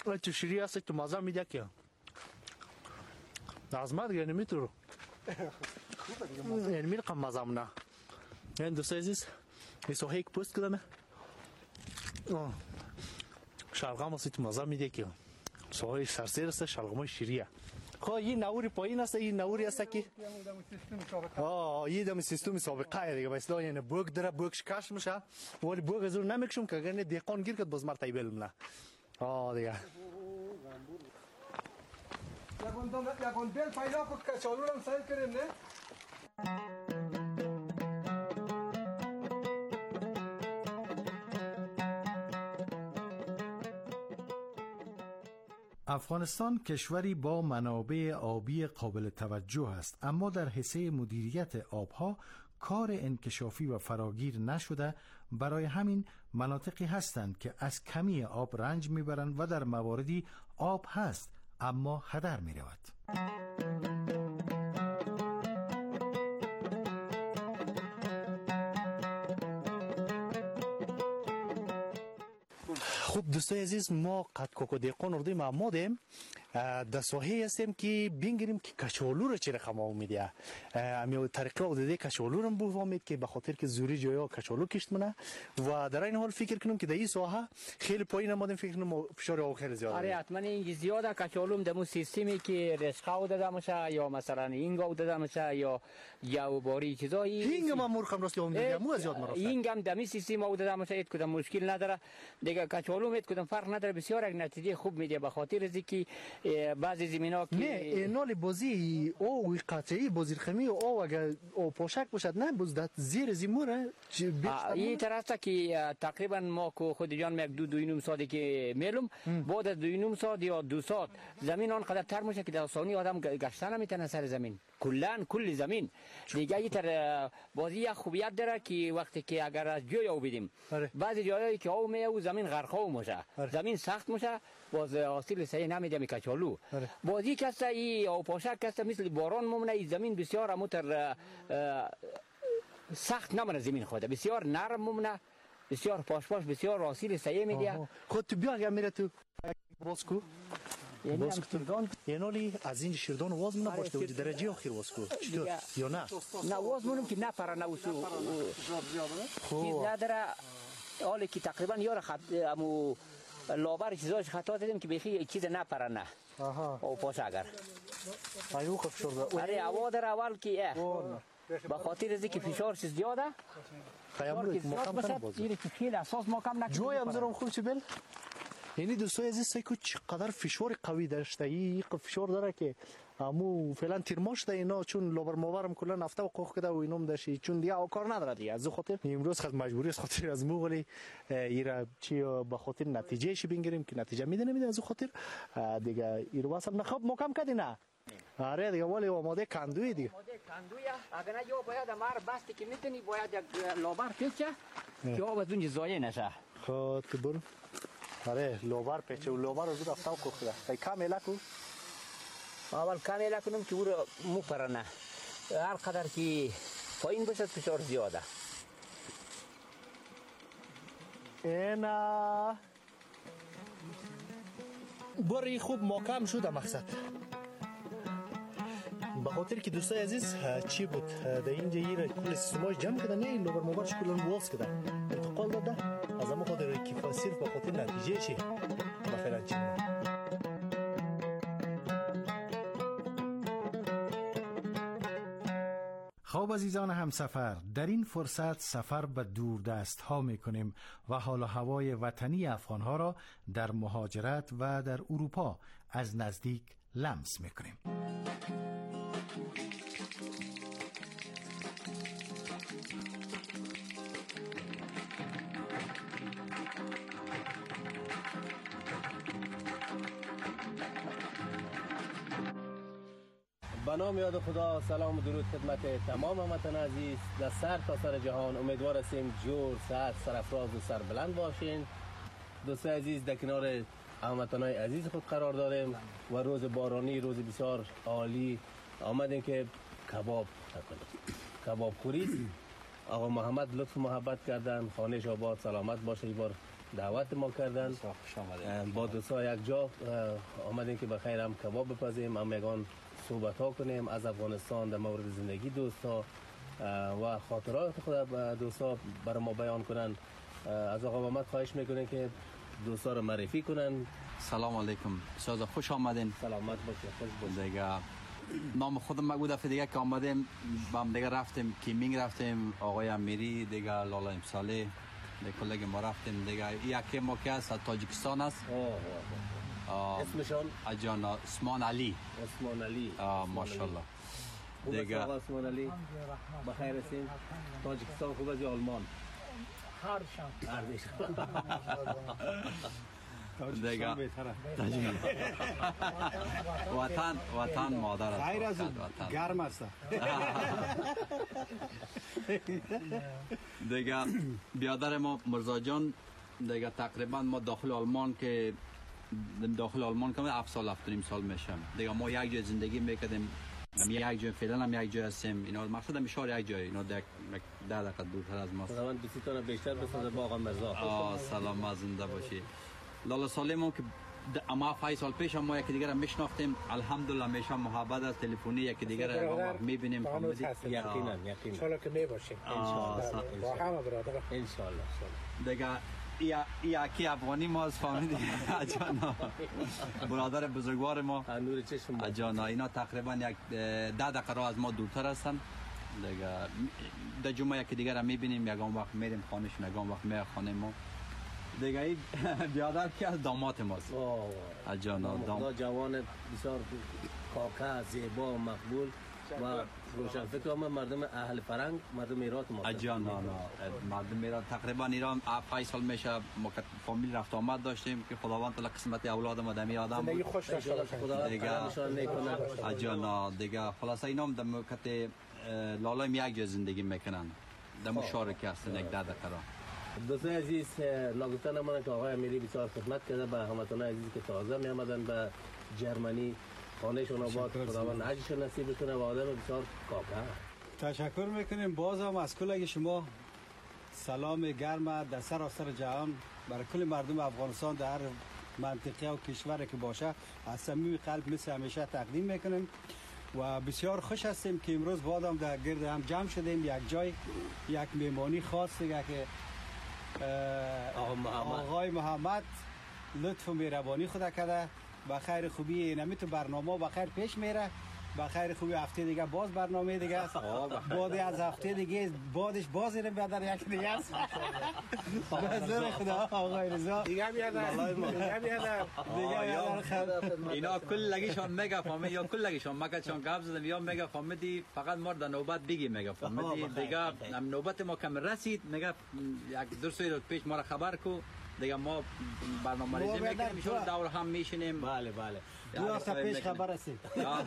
تو شیری هست تو مزه میده که عظمت گه نمیتونو یعنی میرقم مزه نه این دوست عزیز این سوحه یک پوست کدامه شلغم هستی تو مزه میده که سوحه سرسیر است شلغم شیریه خب این نوری پایین است این نوری است که یه دم سیستم سابقه دیگه مثلا یعنی بوق داره بوق شکاش میشه ولی بوق از اون نمیکشم که اگر نه دیقان گیر کد باز مرتای بلم نه دیگه یکون بیل پیدا کد کچالو هم سایل کنیم نه افغانستان کشوری با منابع آبی قابل توجه است، اما در حصه مدیریت آبها کار انکشافی و فراگیر نشده. برای همین مناطقی هستند که از کمی آب رنج میبرند و در مواردی آب هست اما هدر میرود. خوب دوستای عزیز ما قد کوکو دیقان اردویم اما دیم در ساحه هستیم که بینگریم که کچالو رو چه رقم آمیده امی طریقه آداده کچالو رو بفهمید که به خاطر که زوری جایا کچالو کشت منه و در این حال فکر کنم که در این ساحه خیلی پایین آمدیم فکر کنم فشار آب خیلی زیاده آره حتما این زیاده کچالو دمو سیستمی که رشقه داده میشه یا مثلا اینگا داده میشه یا جوباری چیزایی اینگا ما مرخم راست آمده مو زیاد مراسته اینگا دمی سیستم داده میشه ایت کدام مشکل نداره دیگه کچالو میت کدام فرق نداره بسیار یک نتیجه خوب میده به خاطر از اینکه بعضی زمینا که نه نال بازی او قطعی بازی خمی او اگر او پوشک باشد نه بزدت زیر زیموره این طرف که تقریبا ما کو خود جان یک دو نیم ساعتی که میلم بعد از 2 ساعت یا 2 ساعت زمین آنقدر تر میشه که در ثانی آدم گشتن نمیتونه سر زمین کل زمین دیگه این تر بازی خوبیت داره که وقتی که اگر از جوی او بدیم بعضی جایی که او میو زمین غرقه میشه زمین سخت میشه باز حاصل صحیح نمیده میکچالو بازی کسته ای او پاشک کسته مثل باران ممنه ای زمین بسیار متر سخت نمونه زمین خود بسیار نرم ممنه بسیار پاش بسیار حاصل صحیح میده خود تو بیا اگر میره تو باسکو یعنی از این شیردان واز منه باشه و درجه آخر واز کو چطور یا نه واز منم که نه پره نه چیز نداره حالی که تقریبا یار خط امو لابر چیزاش خطا دیدیم که بخی چیز نه پره نه او پاش اگر ایو خوب شد آره هوا در اول که با خاطر از اینکه فشارش زیاده خیلی مکم کنه بازی این که خیلی اساس مکم نکنه جوی هم زرم خوب چی بل یعنی دوستای عزیز سایکو چقدر فشار قوی داشته این فشار داره که امو فعلا تیرماش ده اینا چون لابر ماورم کلا نفته و قوق کده و اینم داشی چون دیگه کار نداره دیگه از خاطر امروز خود مجبوری است خاطر از مو ولی ایرا چی به خاطر نتیجه شی بگیریم که نتیجه میده نمیده از خاطر دیگه ایرو واسه نخوب مکم کردی نه آره دیگه ولی آماده کندوی دیگه آماده کندویا اگر نه یا باید مار بستی که میتونی باید یک لابر پیچه که آب از اون زایه نشه خب تو برو آره لابر پیچه و لابر رو زود افتاو کوخته تا کم الکو اول کم الکنم که او مو پرنه هر قدر که پایین بشه فشار زیاده اینا بری خوب محکم شده مقصد به خاطر که دوستای عزیز چی بود در اینجا یه کل سیستماش جمع کردن نه لوبر موبرش کلن باز کردن انتقال داده از اما خاطر که صرف به خاطر نتیجه چی مثلا چی خب عزیزان همسفر، در این فرصت سفر به دوردست ها می کنیم و حال و هوای وطنی افغان ها را در مهاجرت و در اروپا از نزدیک لمس می کنیم. به نام یاد خدا، سلام و درود خدمت تمام هموطنان عزیز در سر تا سر جهان. امیدوار هستیم جور، صحت، سرفراز و سربلند باشین. دوستان عزیز در کنار هموطنان عزیز خود قرار داریم و روز بارانی، روز بسیار عالی آمدیم که کباب نکنیم. کباب خوری آقا محمد لطف محبت کردن، خانهش آباد، سلامت باشه. این بار دعوت ما کردن. با دوستا یک جا آمدیم که بخیر هم کباب بپزیم، هم یگان صحبت ها کنیم از افغانستان در مورد زندگی دوستا و خاطرات خود دوستا برای ما بیان کنن. از آقا محمد خواهش میکنیم که دوستا رو معرفی کنن. سلام علیکم، بسیار خوش آمدین. سلامت باشید، خوش باشید. دیگه نام خودم مگو دفعه دیگه که آمدیم با هم دیگه رفتیم کیمینگ، رفتیم آقای امیری دیگه، لالا امساله دیگه کلگ ما رفتیم دیگه. یکی ما که از تاجیکستان است. اسمشان اجان عثمان علی. عثمان علی. ماشاءالله. دیگه آقا عثمان علی بخیر هستین؟ تاجیکستان خوب است یا آلمان؟ هر دیگه وطن مادر است. خیر از گرم است. دیگه بیادر ما مرزا جان دیگه تقریبا ما داخل آلمان که 7 سال 7.5 سال میشم. دیگه ما یک جای زندگی میکردیم، هم یک جای فعلا هم یک جای هستیم. اینا مقصد هم شهر یک جای، اینا 10 دقیقه دورتر از ماست. من دوستان بیشتر بسازه با آقا مرزا. سلام زنده باشی. لالا سالم که اما 5 سال پیش ما یکی دیگر میشناختیم، الحمدلله میشه محبت از تلفنی یکی دیگر میبینیم. یقینا ان شاء الله که میباشیم ان شاء الله با همه برادر ان شاء الله. دیگه یکی افغانی ما از فامیلی اجانا برادر بزرگوار ما نور چشم اجانا. اینا تقریبا 10 دقیقه راه از ما دورتر هستن. دیگه در جمعه یکی دیگر میبینیم، یگان وقت میریم خانهشون، یگان وقت میریم خانه ما. دیگه این بیادر که از داماد ماست. اجانا داماد جوان بسیار کاکا، زیبا، مقبول و روشن فکر. مردم اهل فرنگ، مردم ایرات ما. اجانا مردم ایرات تقریبا ایران 5 سال میشه ما فامیل رفت آمد داشتیم که خداوند تعالی قسمت اولاد ما دمی آدم زندگی خوش داشته باشه دیگه. اجانا دیگه خلاص اینا هم در موقع لالای یک جای زندگی میکنن، در مشارکت هستن 10 دقیقه راه. دوستان عزیز، ناگفتن نمانه که آقای امیری بسیار خدمت کرده به هموطنان عزیزی که تازه می آمدن به جرمنی. خانهشون آباد، خداوند حجشون نصیب کنه و آدم بسیار کاکا. تشکر میکنیم. باز هم از کل شما سلام گرم در سراسر جهان برای کل مردم افغانستان در هر منطقه و کشوری که باشه از صمیم قلب مثل همیشه تقدیم میکنیم و بسیار خوش هستیم که امروز بعدم در گرد هم جمع شدیم یک جای، یک میمانی خاص دیگه که آقای محمد لطف و مهربانی خدا کرده. با خیر خوبی نمیتو برنامه با خیر پیش میره. با خیر خوبی هفته دیگه باز برنامه دیگه است. بعد از هفته دیگه بعدش باز اینم بیادر یک دیگه است. بزرگ خدا آقای رضا دیگه بیادر اینا کلگیشون مگا فامیل یا کلگیشون مگا چون گپ زدم یا مگا فامیلی فقط مرد نوبت بگی مگا فامیلی دیگه هم نوبت ما کم رسید. مگا یک دو سه روز پیش ما را خبر کو دیگه ما برنامه ریزی میکنیم شما دور هم میشینیم. بله 2 هفته پیش خبر رسید.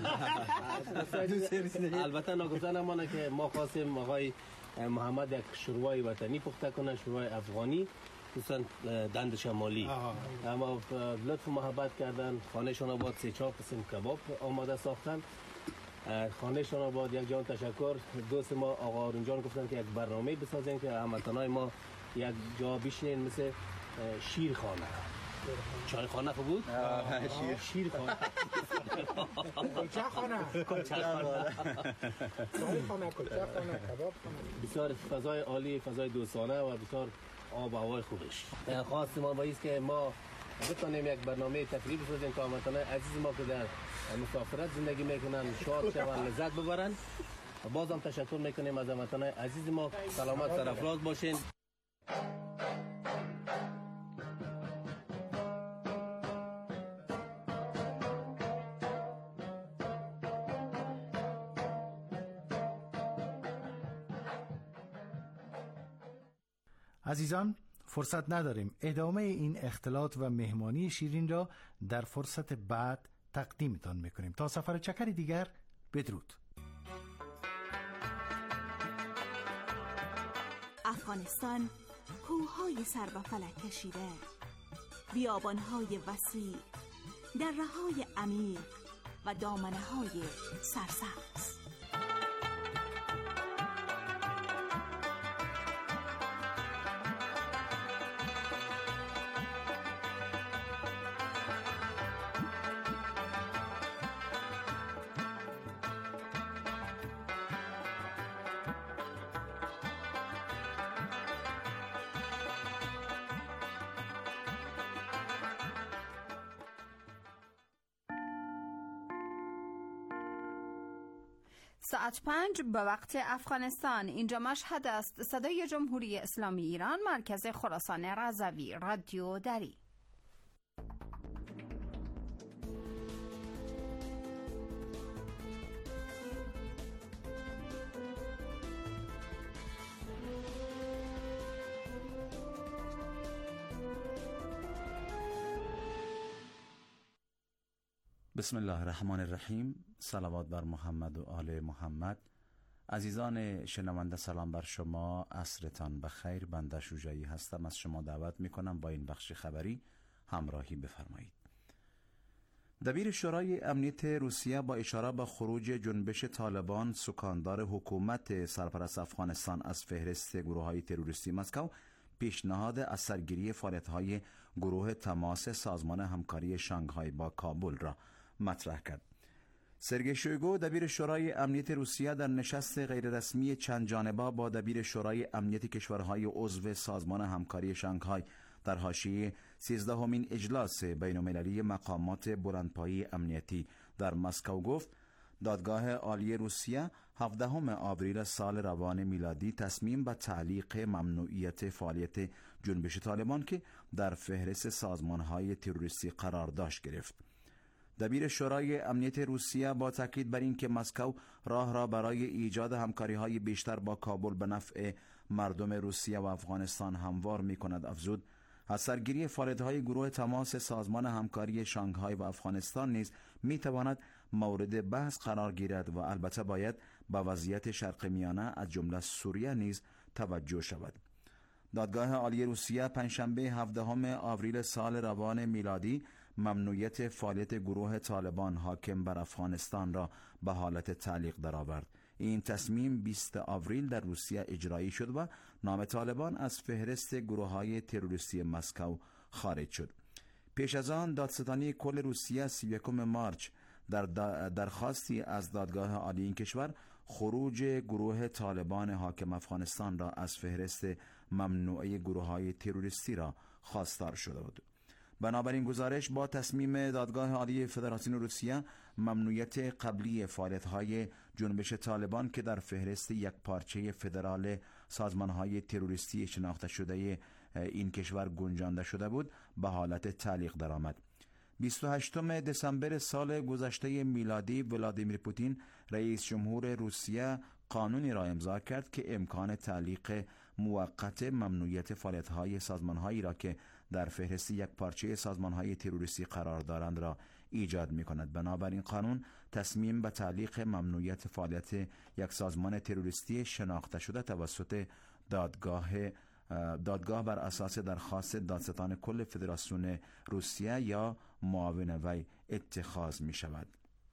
البته نگفتن امانه که ما خواستیم آقای محمد یک شوربای وطنی پخته کنه، شوربای افغانی خصوصا دند شمالی. اما لطف محبت کردن، خانهشون آباد 3-4 قسم کباب آماده ساختن. خانهشون آباد یک جان تشکر. دوست ما آقا آرون جان گفتن که یک برنامه بسازیم که هموطنای ما یک جا بشینین مثل شیرخانه. چای خانه خوب بود؟ شیرخانه. کلچه خانه. چای خانه، کلچه خانه، کباب خانه. بسیار فضای عالی، فضای دوستانه و بسیار آب و هوای خوبش. خواست ما باید که ما بتونیم یک برنامه تفریحی بسازیم که هموطنان عزیز ما که در مسافرت زندگی میکنن شاد شوند، لذت ببرن. بازم تشکر میکنیم از هموطنان عزیز ما. سلامت سرفراز باشین. عزیزان، فرصت نداریم. ادامه این اختلاط و مهمانی شیرین را در فرصت بعد تقدیمتان میکنیم. تا سفر چکری دیگر، بدرود. افغانستان کوههای سر و فلک کشیده، بیابانهای وسیع، دره‌های عمیق و دامنه‌های سرسبز. ساعت 5 به وقت افغانستان. اینجا مشهد است. صدای جمهوری اسلامی ایران، مرکز خراسان رضوی، رادیو دری. بسم الله الرحمن الرحیم. صلوات بر محمد و آل محمد. عزیزان شنونده، سلام بر شما، عصرتان بخیر. بنده شجاعی هستم. از شما دعوت میکنم با این بخش خبری همراهی بفرمایید. دبیر شورای امنیت روسیه با اشاره به خروج جنبش طالبان سکاندار حکومت سرپرست افغانستان از فهرست گروه‌های تروریستی مسکو پیشنهاد از سرگیری فعالیت‌های گروه تماس سازمان همکاری شانگهای با کابل را مطرح کرد. سرگئی شویگو دبیر شورای امنیت روسیه در نشست غیررسمی چند جانبه با دبیر شورای امنیت کشورهای عضو سازمان همکاری شانگهای در حاشیه 13مین اجلاس بین‌المللی مقامات بلندپایه امنیتی در مسکو گفت دادگاه عالی روسیه 17 آوریل سال روان میلادی تصمیم به تعلیق ممنوعیت فعالیت جنبش طالبان که در فهرست سازمان‌های تروریستی قرار داشت گرفت. دبیر شورای امنیت روسیه با تاکید بر این که مسکو راه را برای ایجاد همکاری‌های بیشتر با کابل به نفع مردم روسیه و افغانستان هموار می‌کند افزود از سرگیری فعالیت‌های گروه تماس سازمان همکاری شانگهای و افغانستان نیز می‌تواند مورد بحث قرار گیرد و البته باید به وضعیت شرق میانه از جمله سوریه نیز توجه شود. دادگاه عالی روسیه پنجشنبه 17 آوریل سال روان میلادی ممنوعیت فعالیت گروه طالبان حاکم بر افغانستان را به حالت تعلیق درآورد. این تصمیم 20 آوریل در روسیه اجرایی شد و نام طالبان از فهرست گروه‌های تروریستی مسکو خارج شد. پیش از آن دادستانی کل روسیه 31 مارچ در درخواستی از دادگاه عالی این کشور خروج گروه طالبان حاکم افغانستان را از فهرست ممنوعه گروه‌های تروریستی را خواستار شده بود. بنابراین گزارش با تصمیم دادگاه عالی فدراسیون روسیه ممنوعیت قبلی فعالیت‌های جنبش طالبان که در فهرست یک پارچه فدرال سازمان‌های تروریستی شناخته شده این کشور گنجانده شده بود به حالت تعلیق درآمد. 28 دسامبر سال گذشته میلادی ولادیمیر پوتین رئیس جمهور روسیه قانونی را امضا کرد که امکان تعلیق موقت ممنوعیت فعالیت‌های سازمان‌هایی را که در فهرست یک پارچه سازمان‌های تروریستی قرار دارند را ایجاد می‌کند. بنابراین قانون تصمیم به تعلیق ممنوعیت فعالیت یک سازمان تروریستی شناخته شده توسط دادگاه بر اساس درخواست دادستان کل فدراسیون روسیه یا معاون وی اتخاذ می شود.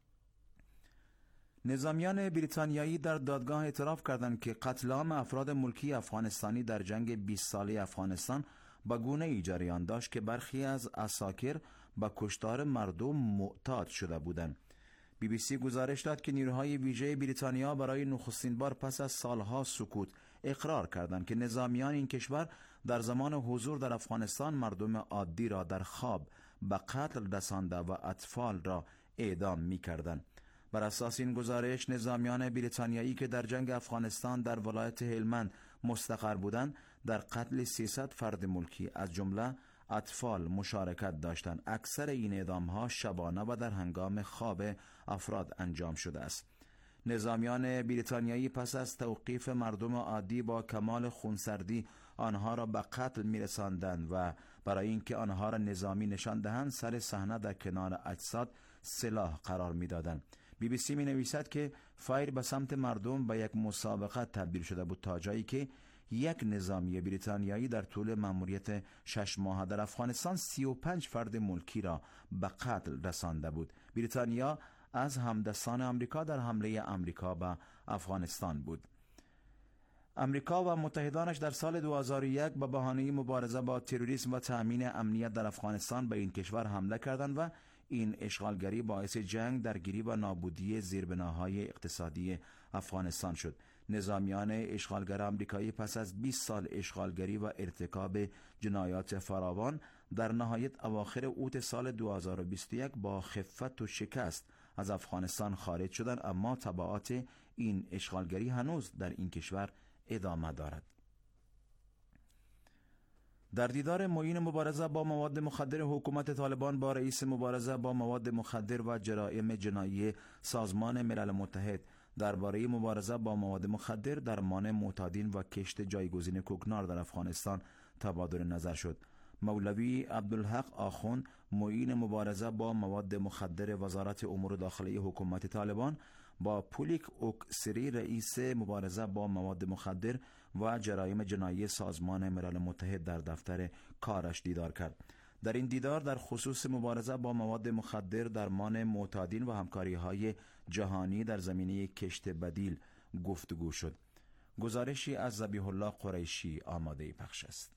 نظامیان بریتانیایی در دادگاه اعتراف کردند که قتل عام افراد ملکی افغانستانی در جنگ 20 ساله افغانستان با گونه‌ای جریان داشت که برخی از عساکر با کشتار مردم معتاد شده بودند. BBC گزارش داد که نیروهای ویژه بریتانیا برای نخستین بار پس از سالها سکوت اقرار کردند که نظامیان این کشور در زمان حضور در افغانستان مردم عادی را در خواب به قتل رسانده و اطفال را اعدام می‌کردند. بر اساس این گزارش نظامیان بریتانیایی که در جنگ افغانستان در ولایت هلمند مستقر بودند در قتل 300 فرد ملکی از جمله اطفال مشارکت داشتند. اکثر این اعدام‌ها شبانه و در هنگام خواب افراد انجام شده است. نظامیان بریتانیایی پس از توقیف مردم عادی با کمال خونسردی آنها را به قتل می‌رساندند و برای اینکه آنها را نظامی نشان دهند سر صحنه در کنار اجساد سلاح قرار می‌دادند. BBC می‌نویسد که فایر به سمت مردم به یک مسابقه تبدیل شده بود تا جایی که یک نظامی بریتانیایی در طول مأموریت 6 ماه در افغانستان 35 فرد ملکی را به قتل رسانده بود. بریتانیا از همدستان آمریکا در حمله آمریکا به افغانستان بود. آمریکا و متحدانش در سال 2001 به بهانه مبارزه با تروریسم و تأمین امنیت در افغانستان به این کشور حمله کردند و این اشغالگری باعث جنگ، درگیری و نابودی زیربناهای اقتصادی افغانستان شد. نظامیان اشغالگر آمریکایی پس از 20 سال اشغالگری و ارتکاب جنایات فراوان در نهایت اواخر اوت سال 2021 با خفت و شکست از افغانستان خارج شدند، اما تبعات این اشغالگری هنوز در این کشور ادامه دارد. در دیدار معین مبارزه با مواد مخدر حکومت طالبان با رئیس مبارزه با مواد مخدر و جرایم جنایی سازمان ملل متحد درباره مبارزه با مواد مخدر، درمان معتادین و کشت جایگزین کوکنار در افغانستان تبادل نظر شد. مولوی عبدالحق آخوند، معین مبارزه با مواد مخدر وزارت امور داخلی حکومت طالبان، با پولیک اوکسری، رئیس مبارزه با مواد مخدر و جرایم جنایی سازمان ملل متحد در دفتر کارش دیدار کرد. در این دیدار در خصوص مبارزه با مواد مخدر، درمان معتادین و همکاری‌های جهانی در زمینه کشت بدیل گفتگو شد. گزارشی از ذبیح الله قریشی آماده پخش است.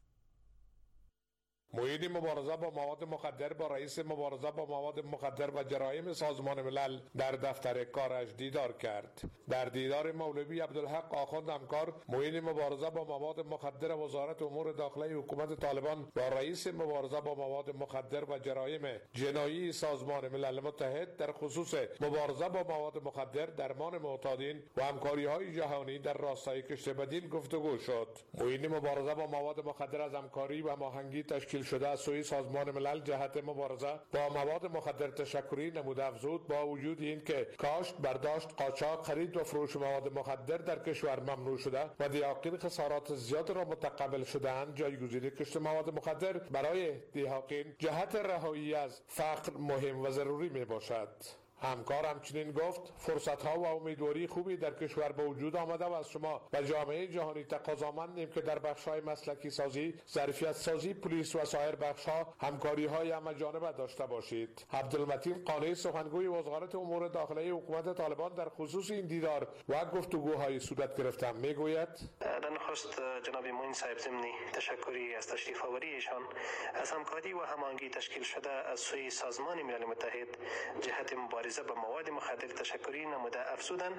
معین مبارزه با مواد مخدر با رئیس مبارزه با مواد مخدر و جرایم سازمان ملل در دفتر کارش دیدار کرد. در دیدار مولوی عبدالحق آخوند همکار، معین مبارزه با مواد مخدر وزارت امور داخلی حکومت طالبان با رئیس مبارزه با مواد مخدر و جرایم جنایی سازمان ملل متحد در خصوص مبارزه با مواد مخدر، درمان معتادین و همکاری‌های جهانی در راستای کشت بدیل گفتگو شد. معین مبارزه با مواد مخدر از همکاری و هماهنگی تشکیل شده از سوی سازمان ملل جهت مبارزه با مواد مخدر تشکری نموده افزود با وجود این که کاشت، برداشت، قاچاق، خرید و فروش مواد مخدر در کشور ممنوع شده و دیاقین خسارات زیاد را متقبل شده‌اند، جایگزین کشت مواد مخدر برای دیاقین جهت رهایی از فقر مهم و ضروری می باشد. همکار همچنین گفت فرصت‌ها و امیدواری خوبی در کشور به وجود آمده و از شما و جامعه جهانی تقاضامندیم که در بخش‌های مسلکی سازی، ظرفیت سازی، پلیس و سایر بخش‌ها همکاری‌های همه‌جانبه داشته باشید. عبدالمتین قانی، سخنگوی وزارت امور داخلی حکومت طالبان، در خصوص این دیدار و گفتگوهای صورت گرفته میگوید: در نخست جناب معین صاحب ضمن تشکری از تشریف آوریشان از همکاری و هماهنگی تشکیل شده از سوی سازمان ملل متحد جهت مبارزه با مواد مخدر تشکری نموده افزودند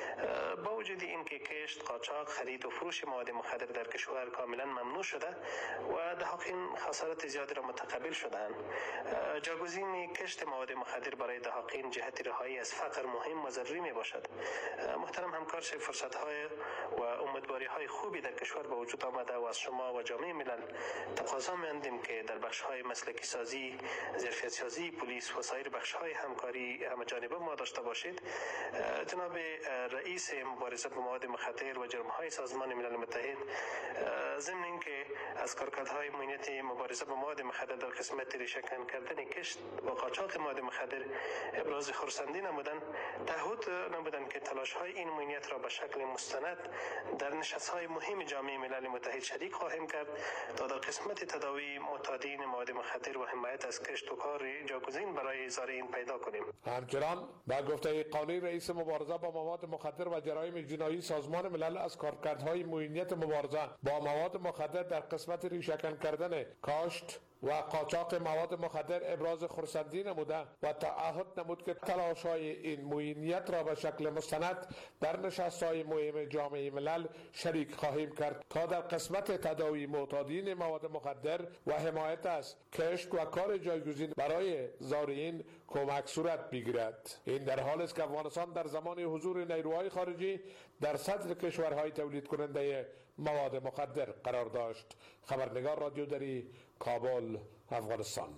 با وجود اینکه کشت، قاچاق، خرید و فروش مواد مخدر در کشور کاملا ممنوع شده و دهاقین خسارات زیادی را متقبل شدند، جایگزین کشت مواد مخدر برای دهاقین جهت رهایی از فقر مهم و ضروری می باشد. محترم همکار، فرصت‌های و امیدواری‌های خوبی در کشور به وجود آمده و از شما و جامعه ملل تقاضا می‌اندیم که در بخش‌های مسلکی سازی، ظرفیت سازی، پلیس و سایر بخش‌های همکاری جانبه ما داشته باشید. جناب رئیس مبارزه با مواد مخدر و جرم‌های سازمان ملل متحد ضمن اینکه از کارکردهای معینیت مبارزه با مواد مخدر در قسمت ریشه‌کن کردن کشت و قاچاق مواد مخدر ابراز خرسندی نمودند، تعهد نمودند که تلاش‌های این معینیت را به شکل مستند در نشست‌های مهم جامعه ملل متحد شریک خواهیم کرد تا در قسمت تداوی معتادین مواد مخدر و حمایت از کشت و کار جایگزین برای زائرین پیدا کنیم. همچنان با گفته قانی، رئیس مبارزه با مواد مخدر و جرایم جنایی سازمان ملل از کارکردهای معینیت مبارزه با مواد مخدر در قسمت ریشه‌کن کردن کاشت و قاچاق مواد مخدر ابراز خرسندی نموده و تعهد نمود که تلاش‌های این معینیت را به شکل مستند در نشست‌های مهم جامعه ملل شریک خواهیم کرد تا در قسمت تداوی معتادین مواد مخدر و حمایت از کشت و کار جایگزین برای زائرین کمک صورت بگیرد. این در حالی است که افغانستان در زمان حضور نیروهای خارجی در صدر کشورهای تولید کننده مواد مخدر قرار داشت. خبرنگار رادیو دری، کابل، افغانستان.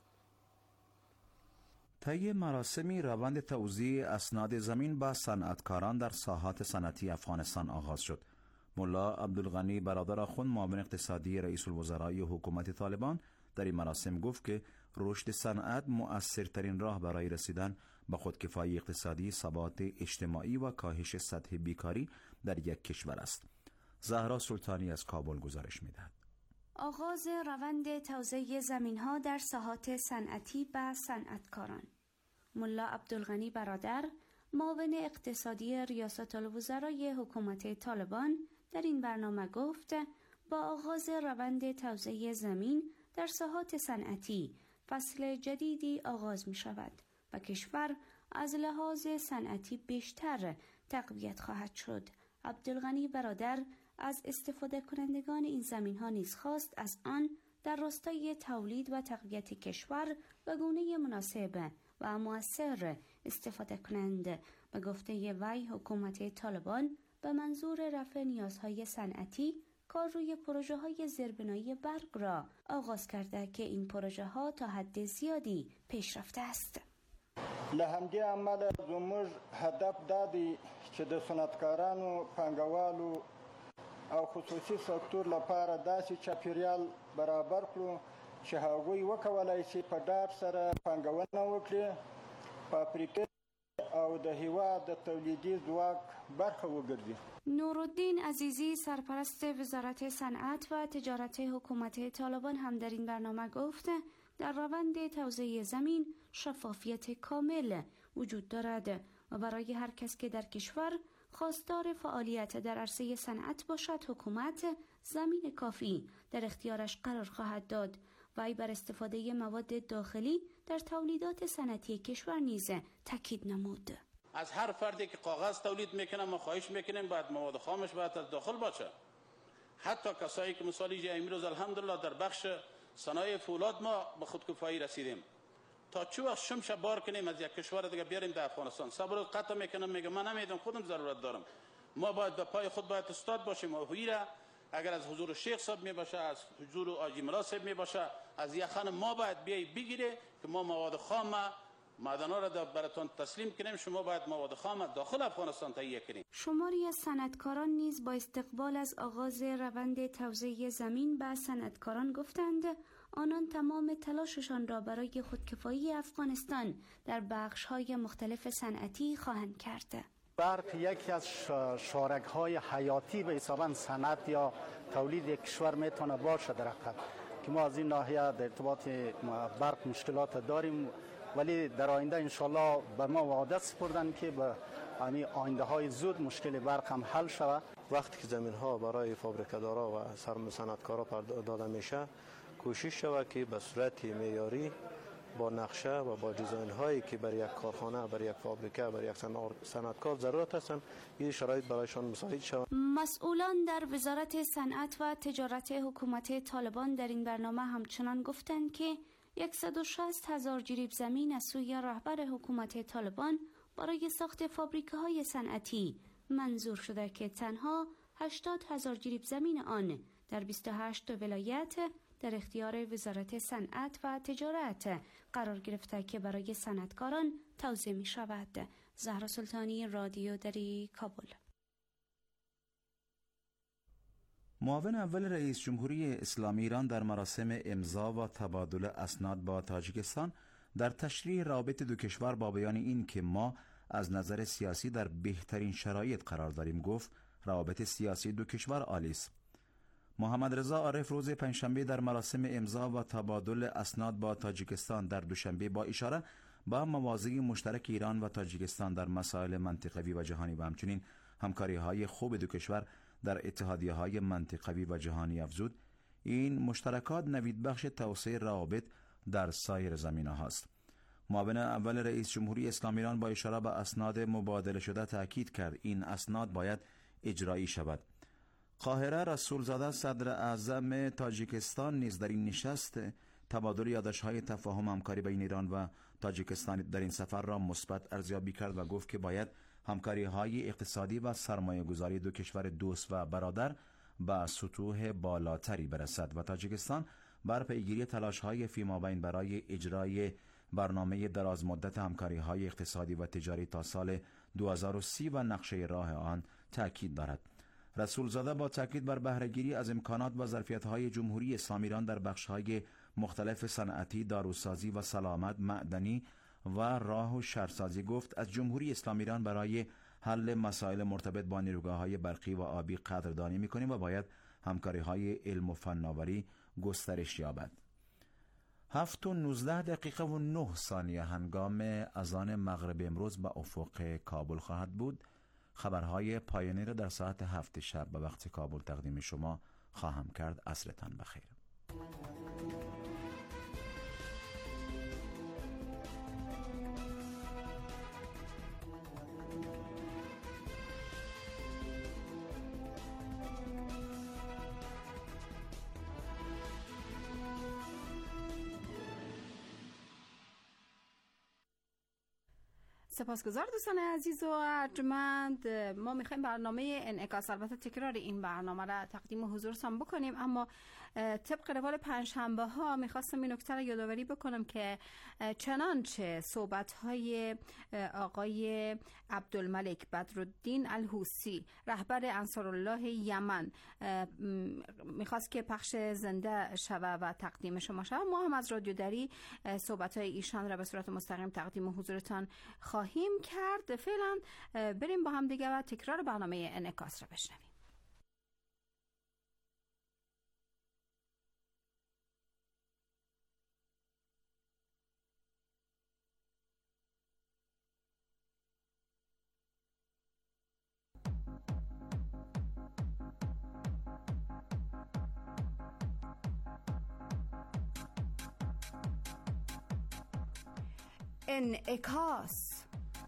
طی مراسمی روند توزیع اسناد زمین به صنعتکاران در ساحات صنعتی افغانستان آغاز شد. ملا عبدالغنی برادر آخوند، معاون اقتصادی رئیس الوزرای حکومت طالبان، در این مراسم گفت که رشد صنعت مؤثرترین راه برای رسیدن به خودکفایی اقتصادی، ثبات اجتماعی و کاهش سطح بیکاری در یک کشور است. زهرا سلطانی از کابل گزارش می‌دهد. آغاز روند توزیع زمین‌ها در ساحات صنعتی به صنعتکاران. ملا عبدالغنی برادر، معاون اقتصادی ریاست الوزرای حکومت طالبان، در این برنامه گفت با آغاز روند توزیع زمین در ساحات صنعتی فصل جدیدی آغاز می شود و کشور از لحاظ صنعتی بیشتر تقویت خواهد شد. عبدالغنی برادر از استفاده کنندگان این زمین ها نیز خواست از آن در راستای تولید و تقویت کشور به گونه مناسب و مؤثر استفاده کنند. به گفته وی حکومت طالبان به منظور رفع نیازهای صنعتی کار روی پروژه های زیربنایی برق را آغاز کرده که این پروژه ها تا حد زیادی پیشرفته است. لهمدی عمل زموږ هدف دادی چې د صنعتکارانو پانګوالو او خصوصي سکتور لپاره داسې چاپیریال برابر کړو چې هغوی وکولای شي په ډاډ سره پانګونه وکړي، فابریکې او د هیواد د تولیدي ځواک برخه وګرځي. نورالدین عزیزی سرپرست وزارت صنعت و تجارت حکومت طالبان هم در این برنامه گفت در روند توزیع زمین شفافیت کامل وجود دارد و برای هر کس که در کشور خواستار فعالیت در عرصه صنعت باشد حکومت زمین کافی در اختیارش قرار خواهد داد. وی بر استفاده مواد داخلی در تولیدات صنعتی کشور نیز تاکید نمود. از هر فردی که کاغذ تولید میکنه ما خواهش میکنیم باید مواد خامش باید از داخل باشه. حتی کسایی که مثالی امروز الحمدلله در بخش صنایع فولاد ما به خودکفایی رسیدیم. تا چه وقت شمش بار کنیم از یک کشور دیگه بیاریم در افغانستان؟ صبر قطع میکنم میگم من نمیدونم خودم ضرورت دارم. ما باید به پای خود باید استاد باشیم و هویره اگر از حضور شیخ صاحب می باشه، از حضور آجی ملا صاحب می باشه، از یک خانه ما باید بیای بگیره که ما مواد خام معدن‌ها را براتون تسلیم کنیم، شما باید مواد خام داخل افغانستان تهیه کنیم. شماری از صنعتکاران نیز با استقبال از آغاز روند توزیع زمین به صنعتکاران گفتند آنان تمام تلاششان را برای خودکفایی افغانستان در بخش‌های مختلف صنعتی خواهند کرد. برق یکی از شارک‌های حیاتی به حساب صنعت یا تولید یک کشور میتونه باشه در حقیقت که ما از این ناحیه در ارتباط برق مشکلات داریم، ولی در آینده انشالله به ما وعده سپردن که به آینده های زود مشکل برق هم حل شود. وقتی که زمین ها برای فابریکه‌دارا و صنعتکارا داده میشه کوشش شود که به صورت معیاری با نقشه و با دیزاین هایی که برای یک کارخانه، برای یک فابریکه، برای یک صنعتکار ضرورت هستند این شرایط برایشان مساعد شود. مسئولان در وزارت صنعت و تجارت حکومت طالبان در این برنامه همچنان گفتند که 160,000 جریب زمین از سوی رهبر حکومت طالبان برای ساخت فابریکه های صنعتی منظور شده که تنها 80,000 جریب زمین آن در 28 ولایت در اختیار وزارت صنعت و تجارت قرار گرفته که برای صنعتکاران توزیع می شود. زهرا سلطانی، رادیو دری، کابل. معاون اول رئیس جمهوری اسلامی ایران در مراسم امضا و تبادل اسناد با تاجیکستان در تشریح روابط دو کشور با بیان این که ما از نظر سیاسی در بهترین شرایط قرار داریم گفت روابط سیاسی دو کشور عالی است. محمد رضا عارف روز پنجشنبه در مراسم امضا و تبادل اسناد با تاجیکستان در دوشنبه با اشاره به مواضع مشترک ایران و تاجیکستان در مسائل منطقوی و جهانی و همچنین همکاری‌های خوب دو کشور در اتحادیه‌های منطقوی و جهانی افزود این مشترکات نویدبخش توسعه روابط در سایر زمینه‌ها است. معاون اول رئیس جمهوری اسلامی ایران با اشاره به اسناد مبادله شده تاکید کرد این اسناد باید اجرایی شود. قاهره رسولزاده صدر اعظم تاجیکستان نیز در این نشست تبادل یادداشت‌های تفاهم همکاری بین ایران و تاجیکستان در این سفر را مثبت ارزیابی کرد و گفت که باید همکاری‌های اقتصادی و سرمایه‌گذاری دو کشور دوست و برادر به سطوح بالاتری برسد و تاجیکستان بر پیگیری تلاش‌های فیمابین برای اجرای برنامه درازمدت همکاری‌های اقتصادی و تجاری تا سال 2030 و نقشه راه آن تاکید دارد. رسولزاده با تاکید بر بهره‌گیری از امکانات و ظرفیت‌های جمهوری اسلامی ایران در بخش‌های مختلف صنعتی، داروسازی و سلامت، معدنی و راه و شهرسازی گفت از جمهوری اسلامی ایران برای حل مسائل مرتبط با نیروگاه‌های برقی و آبی قدردانی می‌کنیم و باید همکاری‌های علم و فناوری گسترش یابد. 7:19 هنگام اذان مغرب امروز به افق کابل خواهد بود. خبرهای پایانی را در ساعت 7 شب به وقت کابل تقدیم شما خواهم کرد. عصرتان بخیر. سپاسگزار دوستان عزیز و ارجمند. ما میخوایم برنامه انعکاس، البته تکرار این برنامه را تقدیم حضورتان بکنیم، اما طبق روال پنجشنبه ها میخواستم این نکته را یادآوری بکنم که چنانچه صحبت های آقای عبدالملک بدرالدین الحوثی رهبر انصارالله یمن میخواست که پخش زنده شود و تقدیم شما شود، ما هم از رادیو دری صحبت های ایشان را به صورت مستقیم تقدیم حضورتان خواهیم کرد. فعلا بریم با هم دیگه و تکرار برنامه انعکاس را بشنویم. انعکاس.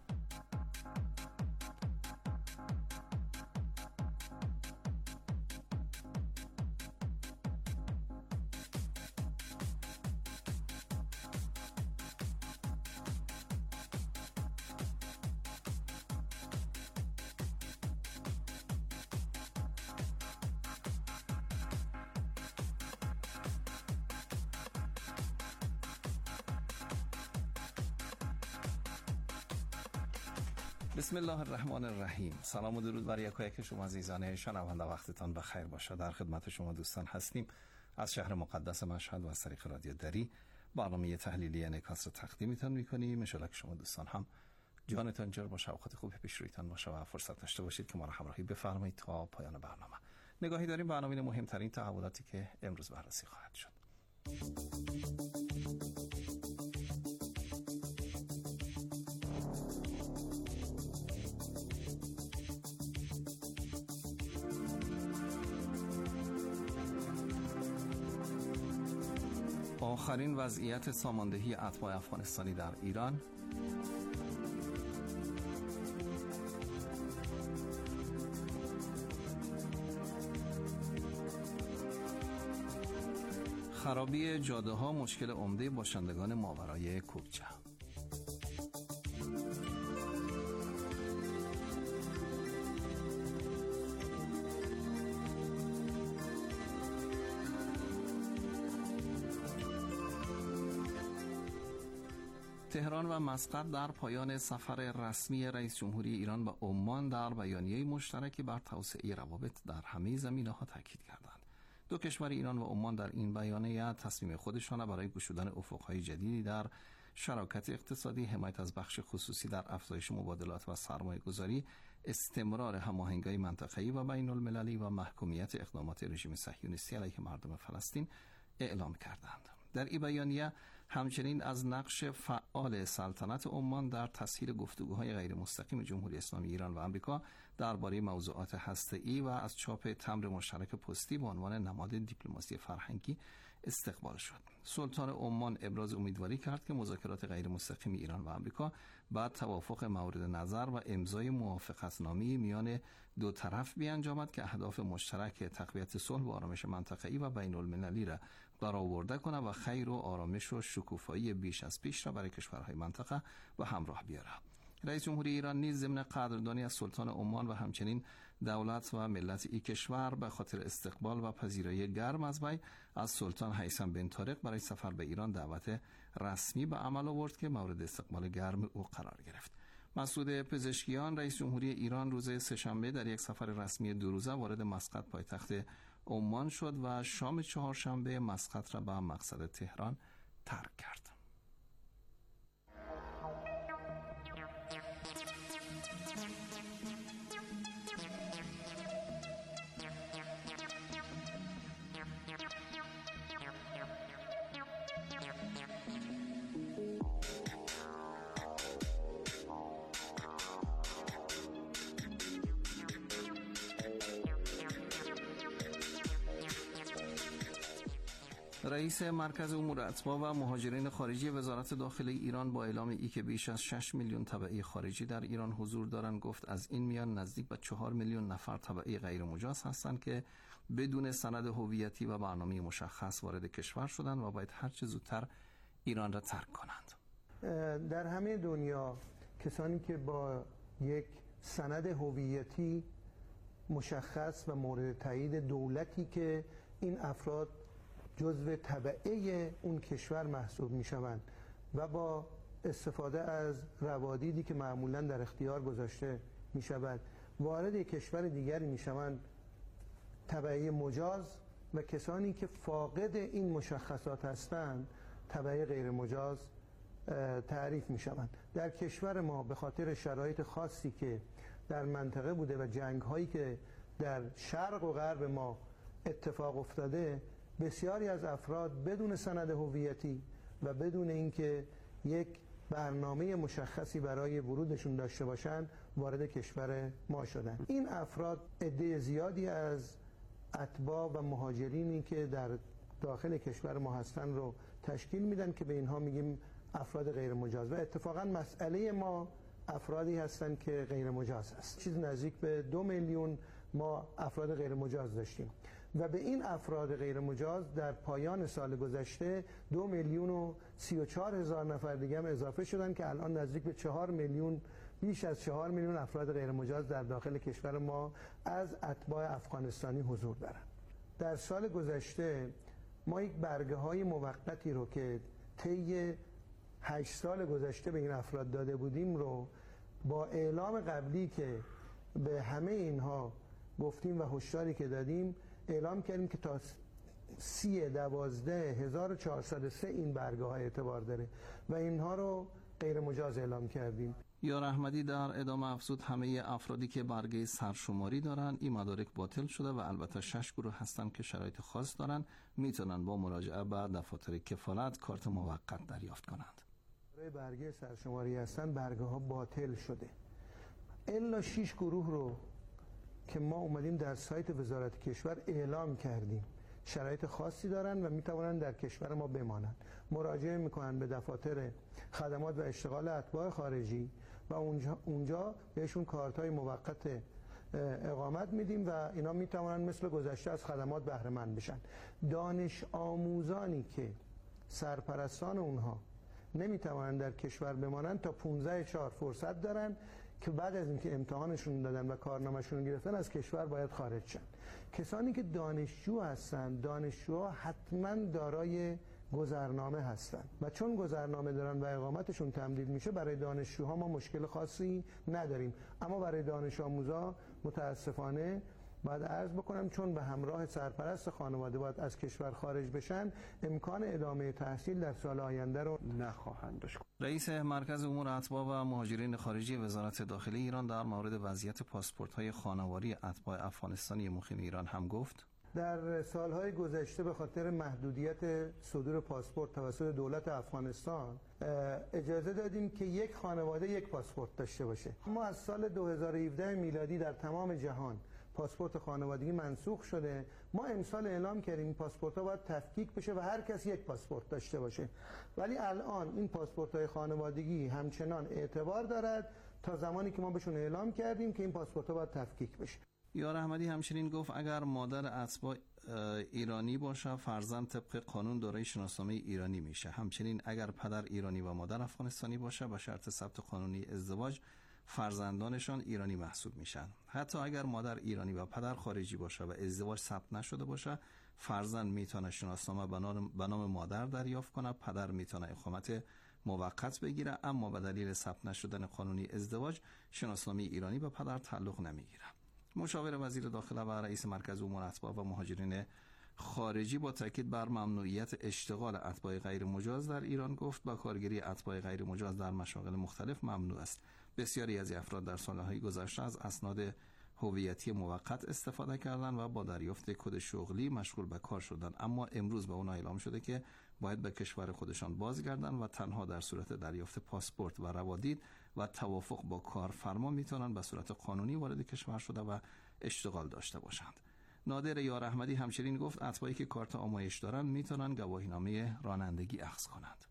بسم الله الرحمن الرحیم. سلام و درود بر یکایک شما عزیزان شنونده، وقتتان بخیر باشه. در خدمت شما دوستان هستیم از شهر مقدس مشهد و از طریق رادیو دری برنامه تحلیلی انعکاس رو تقدیمتان می‌کنیم. ان شاءالله که شما دوستان هم جانتان جور باشه، اوقات خوب پیش رویتان باشه و فرصت داشته باشید که ما را همراهی بفرمایید تا پایان برنامه. نگاهی داریم برنامه مهمترین تحولاتی که امروز بررسی خواهد شد. آخرین وضعیت ساماندهی اتباع افغانستانی در ایران، خرابی جاده ها مشکل عمده باشندگان ماورای کوکچه. تهران و مسقط در پایان سفر رسمی رئیس جمهوری ایران به عمان در بیانیه مشترکی بر توسعه روابط در همه زمینه‌ها تاکید کردند. دو کشور ایران و عمان در این بیانیه تصمیم خودشان برای گشودن افق‌های جدیدی در شراکت اقتصادی، حمایت از بخش خصوصی در افزایش مبادلات و سرمایه‌گذاری، استمرار هماهنگی منطقه‌ای و بین‌المللی و محکومیت اقدامات رژیم صهیونیستی علیه مردم فلسطین اعلام کردند. در این بیانیه همچنین از نقش فعال سلطنت عمان در تسهیل گفتگوهای غیر مستقیم جمهوری اسلامی ایران و آمریکا درباره موضوعات هسته‌ای و از چاپ تمبر مشترک پستی به عنوان نماد دیپلماسی فرهنگی استقبال شد. سلطان عمان ابراز امیدواری کرد که مذاکرات غیر مستقیم ایران و آمریکا بعد توافق مورد نظر و امضای موافقتنامه میان دو طرف بیانجامد که اهداف مشترک تقویت صلح و آرامش منطقه‌ای و بین‌المللی را برآورده کند و خیر و آرامش و شکوفایی بیش از پیش را برای کشورهای منطقه و همراه بیارد. رئیس جمهوری ایران نیز ضمن قدردانی از سلطان عمان و همچنین دولت و ملت این کشور به خاطر استقبال و پذیرایی گرم از وی از سلطان هیثم بن طارق برای سفر به ایران دعوت رسمی به عمل آورد که مورد استقبال گرم او قرار گرفت. مسعود پزشکیان رئیس جمهوری ایران روز سه‌شنبه در یک سفر رسمی دو روزه وارد مسقط پایتخت عمان شد و شام چهارشنبه مسقط را به مقصد تهران ترک کرد. رئیس مرکز امور اتباع و مهاجرین خارجی وزارت داخلی ایران با اعلام که بیش از 6 میلیون تبعی خارجی در ایران حضور دارند گفت از این میان نزدیک به 4 میلیون نفر تبعی غیر مجاز هستند که بدون سند هویتی و برنامه مشخص وارد کشور شدند و باید هر چه زودتر ایران را ترک کنند. در همه دنیا کسانی که با یک سند هویتی مشخص و مورد تایید دولتی که این افراد جزو تبعه اون کشور محسوب میشوند و با استفاده از روادیدی که معمولا در اختیار گذاشته میشود وارد کشور دیگری میشوند تبعه مجاز، و کسانی که فاقد این مشخصات هستند تبعه غیر مجاز تعریف میشوند. در کشور ما به خاطر شرایط خاصی که در منطقه بوده و جنگ هایی که در شرق و غرب ما اتفاق افتاده، بسیاری از افراد بدون سند هویتی و بدون اینکه یک برنامه مشخصی برای ورودشون داشته باشند وارد کشور ما شدن. این افراد عده زیادی از اتباع و مهاجرینی که در داخل کشور ما هستن رو تشکیل میدن که به اینها میگیم افراد غیر مجاز، و اتفاقا مسئله ما افرادی هستن که غیر مجاز هست. چیز نزدیک به 2 میلیون ما افراد غیر مجاز داشتیم و به این افراد غیر مجاز در پایان سال گذشته 2,034,000 نفر دیگه هم اضافه شدن که الان نزدیک به 4 میلیون، بیش از 4 میلیون افراد غیر مجاز در داخل کشور ما از اتباع افغانستانی حضور دارند. در سال گذشته ما یک برگه های موقتی رو که طی 8 سال گذشته به این افراد داده بودیم رو با اعلام قبلی که به همه اینها گفتیم و هشداری که دادیم اعلام کردیم که تا 30/12/1403 این برگه های اعتبار داره و اینها رو غیر مجاز اعلام کردیم. یار احمدی در ادامه افزود همه افرادی که برگه سرشماری دارن این مدارک باطل شده و البته 6 گروه هستن که شرایط خاص دارن میتونن با مراجعه به دفاتر کفالت کارت موقت دریافت کنند. برای برگه سرشماری هستن برگه ها باطل شده. الا 6 گروه رو که ما اومدیم در سایت وزارت کشور اعلام کردیم شرایط خاصی دارن و میتوانن در کشور ما بمانند. مراجعه میکنن به دفاتر خدمات و اشتغال اتباع خارجی و اونجا بهشون کارت‌های موقت اقامت میدیم و اینا میتوانن مثل گذشته از خدمات بهره مند بشن. دانش آموزانی که سرپرستان اونها نمیتوانن در کشور بمانن تا 15/4 فرصت دارن که بعد از اینکه امتحانشون دادن و کارنامه‌شون گرفتن از کشور باید خارج شن. کسانی که دانشجو هستن، دانشجوها حتما دارای گذرنامه هستن و چون گذرنامه دارن و اقامتشون تمدید میشه برای دانشجوها ما مشکل خاصی نداریم، اما برای دانش آموزا متاسفانه باید عرض بکنم چون به همراه سرپرست خانواده باید از کشور خارج بشن امکان ادامه تحصیل در سال آینده رو نخواهند داشت. رئیس مرکز امور اتباع و مهاجرین خارجی وزارت داخلی ایران در مورد وضعیت پاسپورت‌های خانواری اتباع افغانستانی مقیم ایران هم گفت در سالهای گذشته به خاطر محدودیت صدور پاسپورت توسط دولت افغانستان اجازه دادیم که یک خانواده یک پاسپورت داشته باشه. ما از سال 2017 میلادی در تمام جهان پاسپورت خانوادگی منسوخ شده. ما امسال اعلام کردیم این پاسپورت‌ها باید تفکیک بشه و هر کس یک پاسپورت داشته باشه، ولی الان این پاسپورت‌های خانوادگی همچنان اعتبار دارد تا زمانی که ما بهشون اعلام کردیم که این پاسپورت‌ها باید تفکیک بشه. یار احمدی همچنین گفت اگر مادر اتباع ایرانی باشه فرزند طبق قانون دارای شناسنامه ایرانی میشه. همچنین اگر پدر ایرانی و مادر افغانستانی باشه به شرط ثبت قانونی ازدواج فرزندانشان ایرانی محسوب میشن. حتی اگر مادر ایرانی و پدر خارجی باشه و ازدواج ثبت نشده باشه فرزند میتونه شناسنامه به نام مادر دریافت کنه، پدر میتونه اقامت موقت بگیره، اما به دلیل ثبت نشدن قانونی ازدواج شناسنامه ایرانی به پدر تعلق نمیگیره. مشاور وزیر داخله و رئیس مرکز امور اتباع و مهاجرین خارجی با تاکید بر ممنوعیت اشتغال اتباع غیر مجاز در ایران گفت با کارگری اتباع غیر مجاز در مشاغل مختلف ممنوع است. بسیاری از افراد در سالهای گذشته از اسناد هویتی موقت استفاده کردند و با دریافت کد شغلی مشغول به کار شدند، اما امروز به اونها اعلام شده که باید به کشور خودشان بازگردند و تنها در صورت دریافت پاسپورت و روادید و توافق با کارفرما میتونن به صورت قانونی وارد کشور شده و اشتغال داشته باشند. نادر یار احمدی همچنین گفت اتباعی که کارت آمایش دارند میتونن گواهینامه رانندگی اخذ کنند.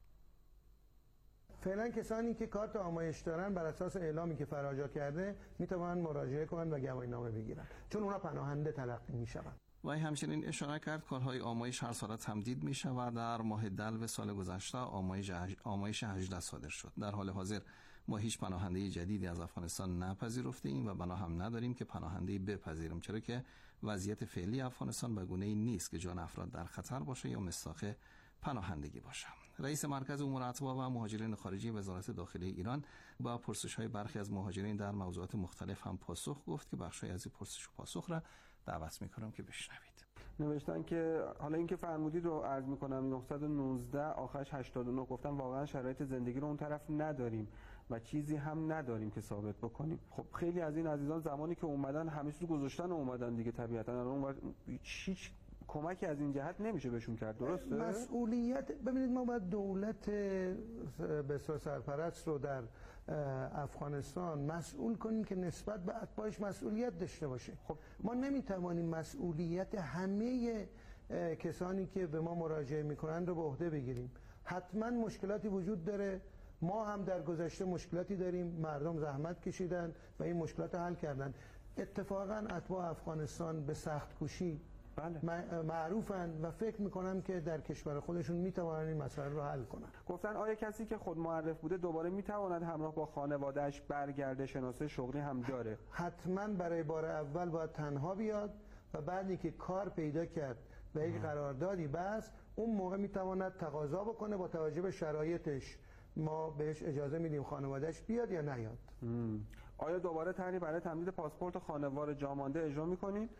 فعلا کسانی که کارت آمایش دارن بر اساس اعلامی که فراجا کرده میتونن مراجعه کنن و گواهینامه بگیرن چون اونا پناهنده تلقی میشن. و همچنین اشاره کرد کارهای آمایش هر سال تمدید میشه و در ماه دلو سال گذشته آمایش 18 صادر شد. در حال حاضر ما هیچ پناهنده جدیدی از افغانستان نپذیرفته ایم و بنا هم نداریم که پناهنده بپذیریم، چرا که وضعیت فعلی افغانستان به گونه‌ای نیست که جان افراد در خطر باشه یا مستاق پناهندگی باشه. رئیس مرکز امور اتباع و مهاجرین خارجی وزارت داخلی ایران با پرسش‌های برخی از مهاجرین در موضوعات مختلف هم پاسخ گفت که بخشی از این پرسش و پاسخ را دعوت می‌کنم که بشنوید. نوشتن که حالا اینکه فرمودید رو عرض می‌کنم 919 آخرش 89 گفتن واقعا شرایط زندگی رو اون طرف نداریم و چیزی هم نداریم که ثابت بکنیم. خب خیلی از این عزیزان زمانی که اومدن همه چیز گذاشتن و اومدن دیگه، طبیعتاً الان هیچ کمکی از این جهت نمیشه بهشون کرد. درسته؟ مسئولیت ببینید ما باید دولت به سرپرست رو در افغانستان مسئول کنیم که نسبت به اتباعش مسئولیت داشته باشه. خب ما نمیتوانیم مسئولیت همه کسانی که به ما مراجعه میکنن رو به عهده بگیریم. حتما مشکلاتی وجود داره، ما هم در گذشته مشکلاتی داریم، مردم زحمت کشیدن و این مشکلات حل کردن. اتفاقا اتباع افغانستان به سخت کوشی معروفن و فکر میکنم که در کشور خودشون میتوانن این مسائل رو حل کنن. گفتن آیا کسی که خود معرف بوده دوباره میتواند همراه با خانواده‌اش برگرده؟ شناسه شغلی هم داره؟ حتما برای بار اول باید تنها بیاد و بعدی که کار پیدا کرد و یک قراردادی بس، اون موقع میتواند تقاضا بکنه با توجه به شرایطش ما بهش اجازه میدیم خانواده‌اش بیاد یا نیاد. آیا دوباره طرحی برای تمدید پاسپورت خانوار جامانده اجرا می‌کنین؟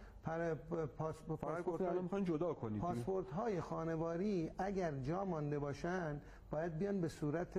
پاسپورت جدا کنید. پاسپورت های خانواری اگر جا مانده باشن باید بیان به صورت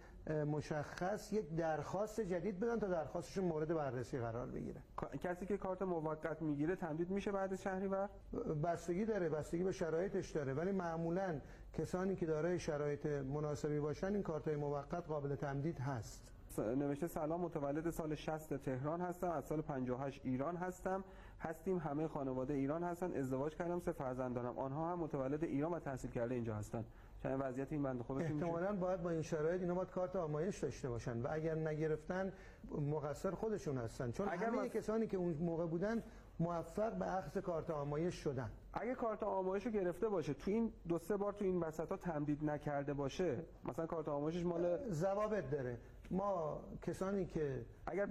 مشخص یک درخواست جدید بدن تا درخواستشون مورد بررسی قرار بگیره. کسی که کارت موقت میگیره تمدید میشه بعد از شهریور؟ بستگی داره، بستگی به شرایطش داره، ولی معمولا کسانی که دارای شرایط مناسبی باشن این کارت موقت قابل تمدید هست. نوشته سلام، متولد سال 60 تهران هستم، از سال 58 ایران هستیم، همه خانواده ایران هستن، ازدواج کردم، 3 فرزند دارم، آنها هم متولد ایران و تحصیل کرده اینجا هستن. چه وضعیت این بنده خدا؟ احتمالاً باید با این شرایط اینا باید کارت آمایش داشته باشن و اگر نگرفتن مقصر خودشون هستن، چون همه کسانی که اون موقع بودن موفق به اخذ کارت آمایش شدن. اگه کارت آمایش رو گرفته باشه تو این 2-3 بار تو این وسطا تمدید نکرده باشه، مثلا کارت آمایشش مال ضوابط داره. ما کسانی که اگر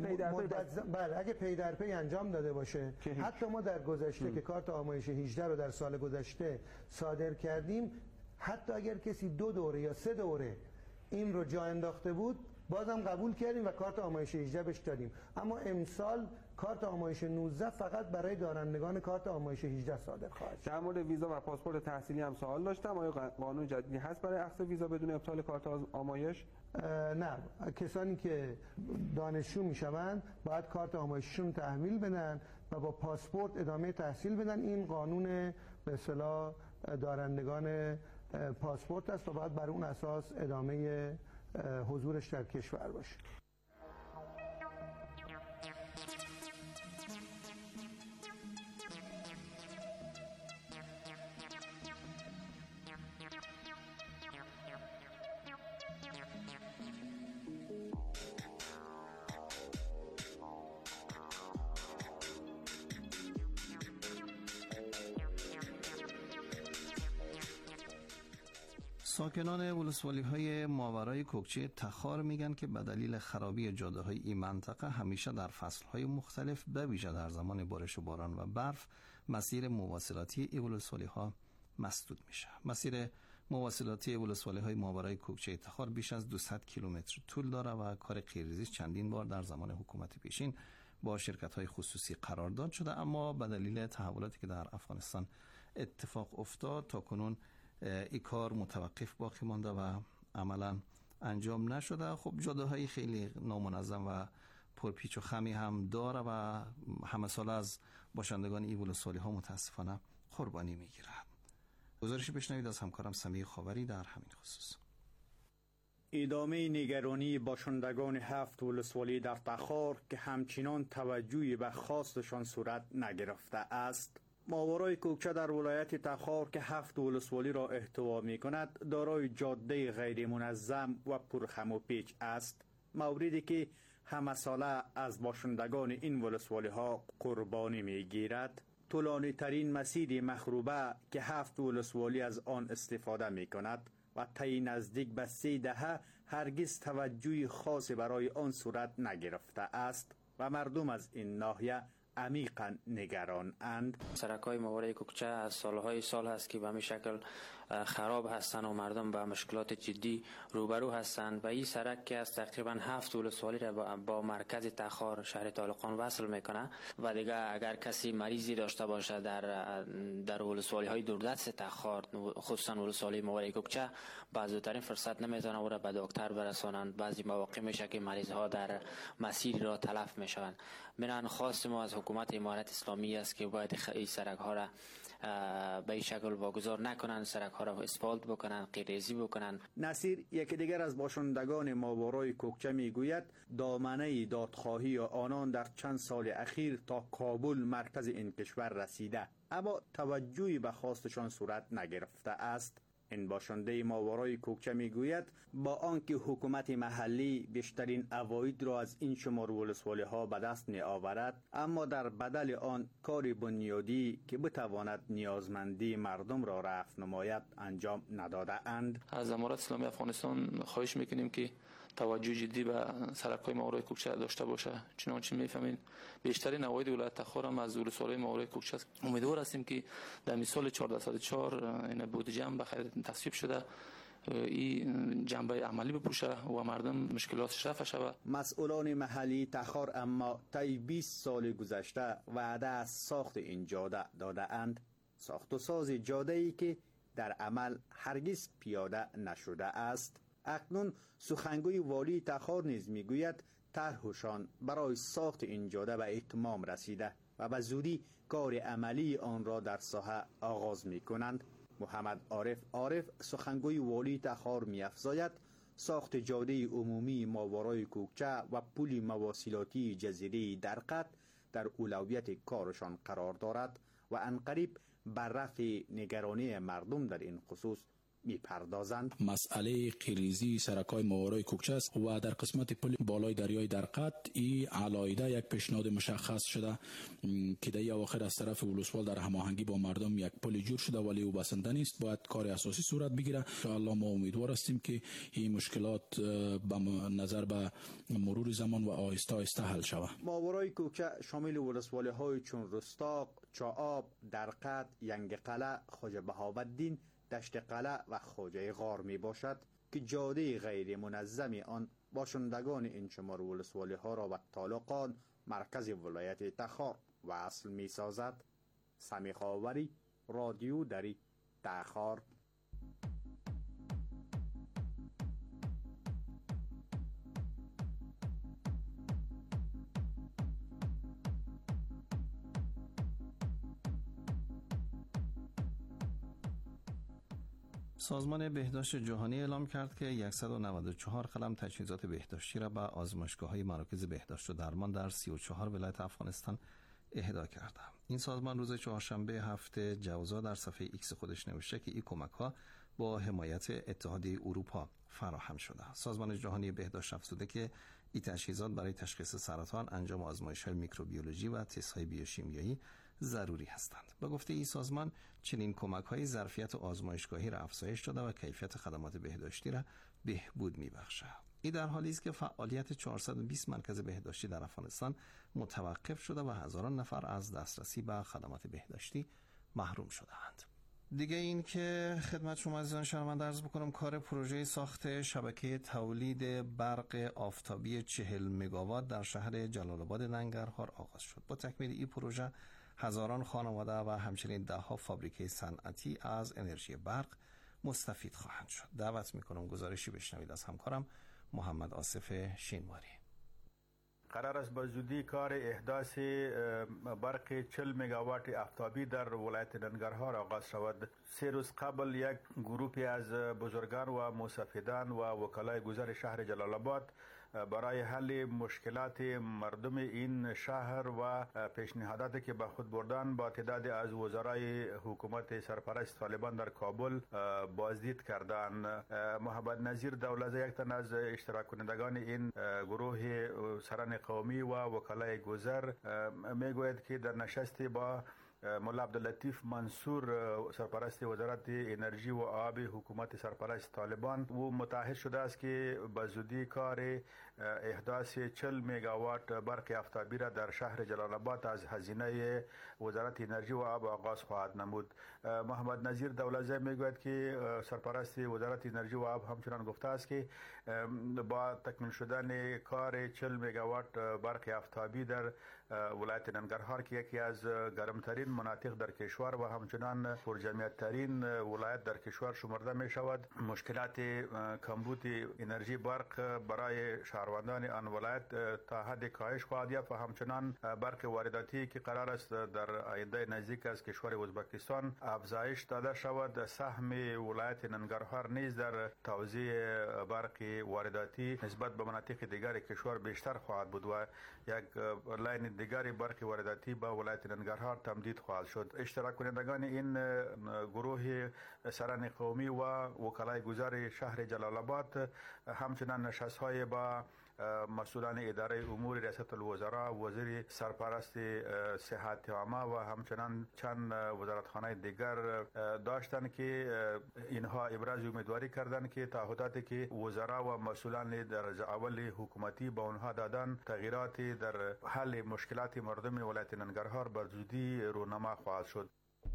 پی در پی انجام داده باشه، حتی ما در گذشته که کارت آمایش 18 رو در سال گذشته صادر کردیم، حتی اگر کسی 2 دوره یا 3 دوره این رو جا انداخته بود بازم قبول کردیم و کارت آمایش 18 بهش دادیم. اما امسال کارت آمایش 19 فقط برای دارندگان کارت آمایش 18 صادر خواهد شد. در مورد ویزا و پاسپورت تحصیلی هم سوال داشتم. آیا قانون جدیدی هست برای اخذ ویزا بدون ابطال کارت آمایش؟ نه، کسانی که دانشجو میشوند باید کارت آمایششون تحویل بدن و با پاسپورت ادامه تحصیل بدن. این قانون به اصطلاح دارندگان پاسپورت است و باید بر اون اساس ادامه حضورش در کشور باشه. ساکنان ولسوالی‌های ماورای کوکچه تخار میگن که به دلیل خرابی جاده‌های این منطقه همیشه در فصل‌های مختلف به ویژه در زمان بارش و باران و برف مسیر مواصلاتی این ولسوالی‌ها مسدود میشه. مسیر مواصلاتی ولسوالی‌های ماورای کوکچه تخار بیش از 200 کیلومتر طول داره و کار قیرریزی چندین بار در زمان حکومت پیشین با شرکت‌های خصوصی قرارداد شده، اما به دلیل تحولاتی که در افغانستان اتفاق افتاد تا کنون این کار متوقف باقی مانده و عملا انجام نشده. خب جاده‌های خیلی نامنظم و پرپیچ و خمی هم داره و همه سال از باشندگان این ولسوالی‌ها متاسفانه قربانی میگیرند. گزارشی بشنوید از همکارم سمیع خاوری در همین خصوص. ادامه نگرانی باشندگان 7 ولسوالی در تخار که همچنان توجهی به خواستشان صورت نگرفته است. ماورای کوکچه در ولایت تخار که 7 ولسوالی را احتوا می کند دارای جاده غیر منظم و پرخم و پیچ است، موردی که همه ساله از باشندگان این ولسوالی ها قربانی می گیرد. طولانی ترین مسیر مخروبه که 7 ولسوالی از آن استفاده می کند و طی نزدیک به 3 دهه هرگز توجهی خاصی برای آن صورت نگرفته است و مردم از این ناحیه عمیقا نگران اند. سرک‌های ماورای کوکچه از سالهای سال هست که به همین شکل خراب هستند و مردم به مشکلات جدی روبرو هستند و این سرک که از تقریبا 7 ولسوالی را با مرکز تخار شهر طالقان وصل میکنه و دیگه اگر کسی مریضی داشته باشه در ولسوالی های دوردست تخار، خصوصا ولسوالی ماورای کوکچه، بعضی‌ترین فرصت نمیتونه او را به دکتر برسانند. بعضی مواقع میشه که مریض ها در مسیر را تلف میشوند. من خواست ما از حکومت امارت اسلامی است که باید این سرک ها را به این شکل واگذار نکنند، سرک ها را اسفالت بکنند، قیریزی بکنند. نصیر یکی دیگر از باشندگان ماورای کوکچه میگوید دامنه دادخواهی آنان در چند سال اخیر تا کابل مرکز این کشور رسیده، اما توجهی به خواستشان صورت نگرفته است. این باشنده ماورای کوکچه میگوید با آنکه حکومت محلی بیشترین عواید را از این شمار ولسوالی ها به دست می آورد، اما در بدل آن کار بنیادی که بتواند نیازمندی مردم را رفع نماید انجام نداده اند. از امارت اسلامی افغانستان خواهش میکنیم که توجه جدی به سرک‌های ماورای کوکچه داشته باشه، چنانچه میفهمین بیشترین عواید ولایت تخار هم از ولسوالی ماورای کوکچه است. امیدوار هستیم که در سال 1404 این بودجه هم بخیر تصویب شده این جنبه عملی بپوشه و مردم مشکلاتش رفع شود. مسئولان محلی تخار اما طی 20 سال گذشته وعده از ساخت این جاده داده اند، ساخت و ساز جاده ای که در عمل هرگز پیاده نشده است. اکنون سخنگوی والی تخار نیز میگوید طرحشان برای ساخت این جاده به اتمام رسیده و به زودی کار عملی آن را در ساحه آغاز میکنند. محمد عارف سخنگوی والی تخار می‌افزاید ساخت جاده عمومی ماورای کوکچه و پل مواصلاتی جزیره درقد در اولویت کارشان قرار دارد و عنقریب بر رفع نگرانی مردم در این خصوص میپردازند. مسئله قیریزی سرک‌های ماورای کوکچه است و در قسمت پل بالای دریای درقد این علایده یک پیشنهاد مشخص شده که در اواخر از طرف ولسوال در هماهنگی با مردم یک پل جور شده ولی او بسنده نیست، باید کار اساسی صورت بگیره. ان شاء الله ما امیدوار هستیم که این مشکلات به نظر به مرور زمان و آهسته آهسته حل شود. ماورای کوکچه شامل ولسوالی های چون رستاق، چاآب، درقد، ینگ قلعه، خواجه بهاوالدین، دشت قلعه و خواجه غار می باشد که جاده غیر منظم آن باشندگان این شمار ولسوالی ها را به طالقان مرکز ولایت تخار وصل می سازد. سمی خاوری، رادیو دری، تخار. سازمان بهداشت جهانی اعلام کرد که 194 قلم تجهیزات بهداشتی را به آزمایشگاه‌های مراکز بهداشت و درمان در 34 ولایت افغانستان اهدا کرده. این سازمان روز چهارشنبه هفته جوزا در صفحه ایکس خودش نوشته که این کمک‌ها با حمایت اتحادیه اروپا فراهم شده. سازمان جهانی بهداشت افزوده که این تجهیزات برای تشخیص سرطان، انجام آزمایش‌های میکروبیولوژی و تست‌های بیوشیمیایی ضروری هستند. با گفته این سازمان چنین کمک‌های ظرفیت آزمایشگاهی را افزایش داده و کیفیت خدمات بهداشتی را بهبود می‌بخشد. این در حالی است که فعالیت 420 مرکز بهداشتی در افغانستان متوقف شده و هزاران نفر از دسترسی به خدمات بهداشتی محروم شده‌اند. دیگه این که خدمت شما عزیزان شنونده عرض بکنم کار پروژه ساخت شبکه تولید برق آفتابی 40 مگاوات در شهر جلال آباد ننگرهار آغاز شد. با تکمیل این پروژه هزاران خانواده و همچنین ده‌ها فابریکه صنعتی از انرژی برق مستفید خواهند شد. دعوت میکنم گزارشی بشنوید از همکارم محمد آصف شینواری. قرار است به زودی کار احداث برق 40 مگاوات آفتابی در ولایت ننگرهار آغاز شود. 3 روز قبل یک گروهی از بزرگان و مستفیدان و وکلای گذر شهر جلال آباد برای حل مشکلات مردم این شهر و پیشنهاداتی که به خود بردن با تعداد از وزرای حکومت سرپرست طالبان در کابل بازدید کردند. محمد نظیر دولزه یک تن از اشتراک کنندگان این گروه سران قومی و وکلای گذر میگوید که در نشستی با مولا عبداللطیف منصور سرپرست وزارت انرژی و آب حکومت سرپرست طالبان او متعهد شده است که به زودی کار احداث 40 مگاوات برق آفتابی را در شهر جلال آباد از هزینه وزارت انرژی و آب آغاز خواهد نمود. محمد نظیر دولتزی میگوید که سرپرست وزارت انرژی و آب همچنان گفته است که با تکمیل شدن کار 40 مگاوات برق آفتابی در ولایت ننگرهار که یکی از گرمترین مناطق در کشور و همچنان پرجمعیت ترین ولایت در کشور شمرده می شود، مشکلات کمبود انرژی برق برای شهروندان آن ولایت تا حد کاهش خواهد یافت و همچنان برق وارداتی که قرار است در آینده نزدیک از کشور ازبکستان افزایش داده شود. سهم ولایت ننگرهار نیز در توزیع برق وارداتی نسبت به مناطق دیگر کشور بیشتر خواهد بود و یک لاین دیگر برق وارداتی به ولایت ننگرهار تمدید خواهد شد. اشتراک کنندگان این گروه سران قومی و وکلای گذار شهر جلال آباد همچنان نشست‌های با مسئولان اداره امور ریاست الوزراء، وزیر سرپرست صحت عامه و همچنان چند وزارتخانه دیگر داشتند که اینها ابراز امیدواری کردند که تعهداتی که وزرا و مسئولان درجه اول حکومتی با اونها دادن تغییرات در حل مشکلات مردم ولایت ننگرهار بر زودی رونما خواهد شد.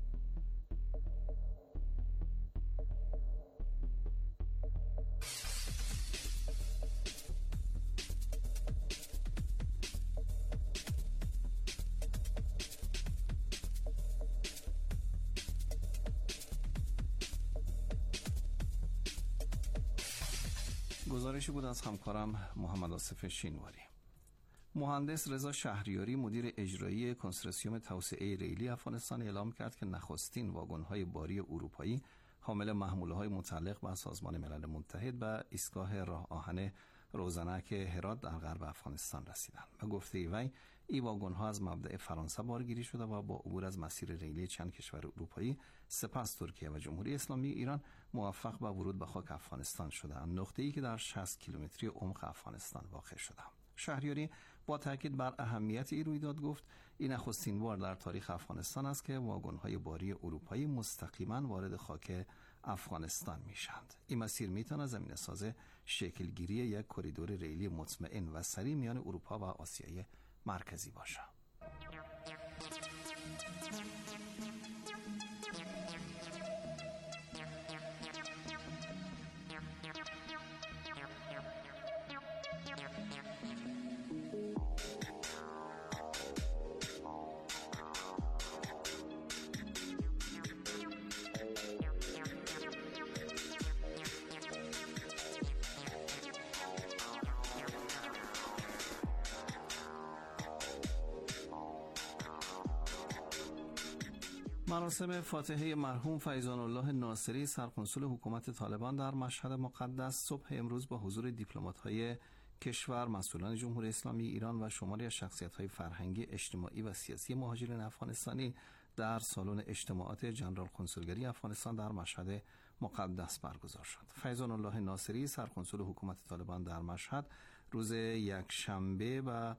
گزارشی بود از همکارم محمد آصف شینواری. مهندس رضا شهریاری مدیر اجرایی کنسرسیوم توسعه ریلی افغانستان اعلام کرد که نخستین واگن‌های باری اروپایی حامل محموله‌های متعلق به سازمان ملل متحد به ایستگاه راه آهن روزنک هرات در غرب افغانستان رسیدند. به گفته وی این واگن‌ها از مبدأ فرانسه بارگیری شده و با عبور از مسیر ریلی چند کشور اروپایی سپس ترکیه و جمهوری اسلامی ایران موفق به ورود به خاک افغانستان شدند، نقطه‌ای که در 60 کیلومتری عمق افغانستان واقع شده. شهریاری با تاکید بر اهمیت این رویداد گفت این نخستین بار در تاریخ افغانستان است که واگن‌های باری اروپایی مستقیما وارد خاک افغانستان میشند. این مسیر میتواند زمینه‌ساز شکلگیری یک کریدور ریلی مطمئن و سریع میان اروپا و آسیای مرکزی باشد. مراسم فاتحه مرحوم فیضان الله ناصری سرکنسول حکومت طالبان در مشهد مقدس صبح امروز با حضور دیپلمات‌های کشور، مسئولان جمهوری اسلامی ایران و شماری از شخصیت‌های فرهنگی، اجتماعی و سیاسی مهاجرین افغانستانی در سالن اجتماعات جنرال کنسولگری افغانستان در مشهد مقدس برگزار شد. فیضان الله ناصری سرکنسول حکومت طالبان در مشهد روز یکشنبه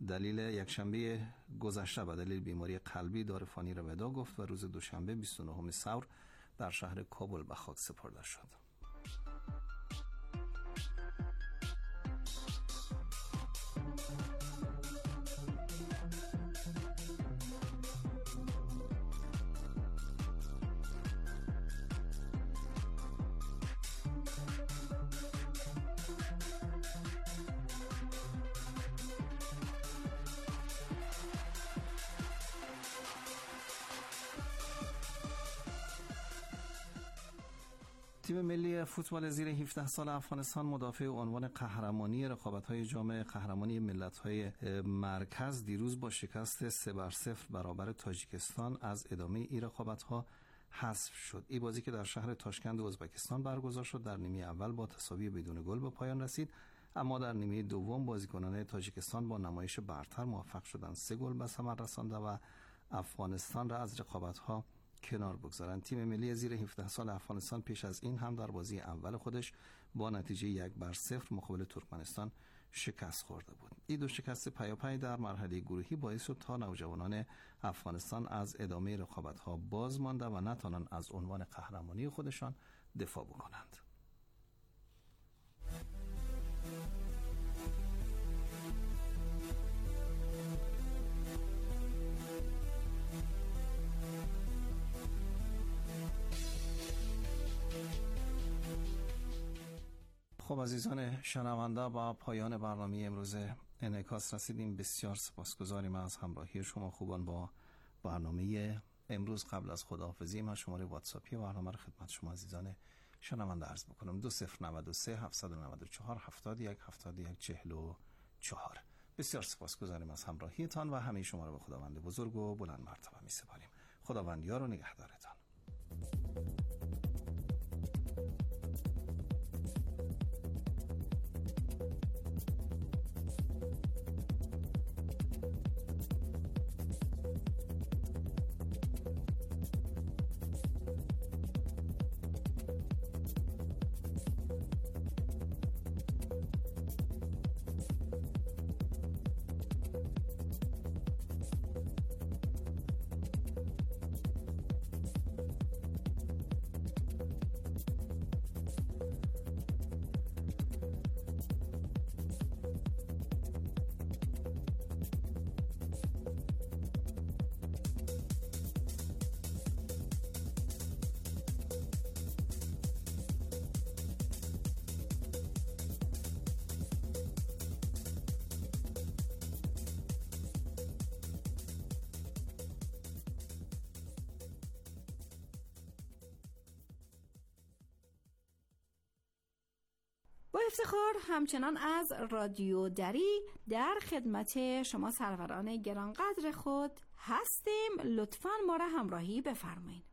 گذشته به دلیل بیماری قلبی دار فانی را ودا گفت و روز دوشنبه 29 ثور در شهر کابل به خاک سپرده شد. تیم ملی فوتبال زیر 17 سال افغانستان مدافع عنوان قهرمانی رقابت‌های جام قهرمانی ملت‌های مرکز دیروز با شکست 3-0 برابر تاجیکستان از ادامه این رقابت‌ها حذف شد. این بازی که در شهر تاشکند ازبکستان برگزار شد در نیمه اول با تساوی بدون گل به پایان رسید، اما در نیمه دوم بازیکنان تاجیکستان با نمایش برتر موفق شدند 3 گل به ثمر رسانده و افغانستان را از رقابت‌ها کنار بگذارند. تیم ملی زیر 17 سال افغانستان پیش از این هم در بازی اول خودش با نتیجه 1-0 مقابل ترکمنستان شکست خورده بود. این دو شکست پیاپی در مرحله گروهی باعث شد تا نوجوانان افغانستان از ادامه رقابت‌ها باز مانده و نتوانند از عنوان قهرمانی خودشان دفاع بکنند. خب عزیزان شنونده، با پایان برنامه امروز انعکاس رسیدیم. بسیار سپاسگزاریم از همراهی شما خوبان با برنامه امروز. قبل از خداحافظی من شماره واتساپی برنامه رو خدمت شما عزیزان شنونده عرض بکنم: 2093 794 71 71 44. بسیار سپاسگزاریم از همراهیتان و همه شما رو به خداوند بزرگ و بلند مرتبه می سپاریم. خداوند یار و نگهدارتان. با افتخار همچنان از رادیو دری در خدمت شما سروران گرانقدر خود هستیم. لطفاً ما را همراهی بفرمایید.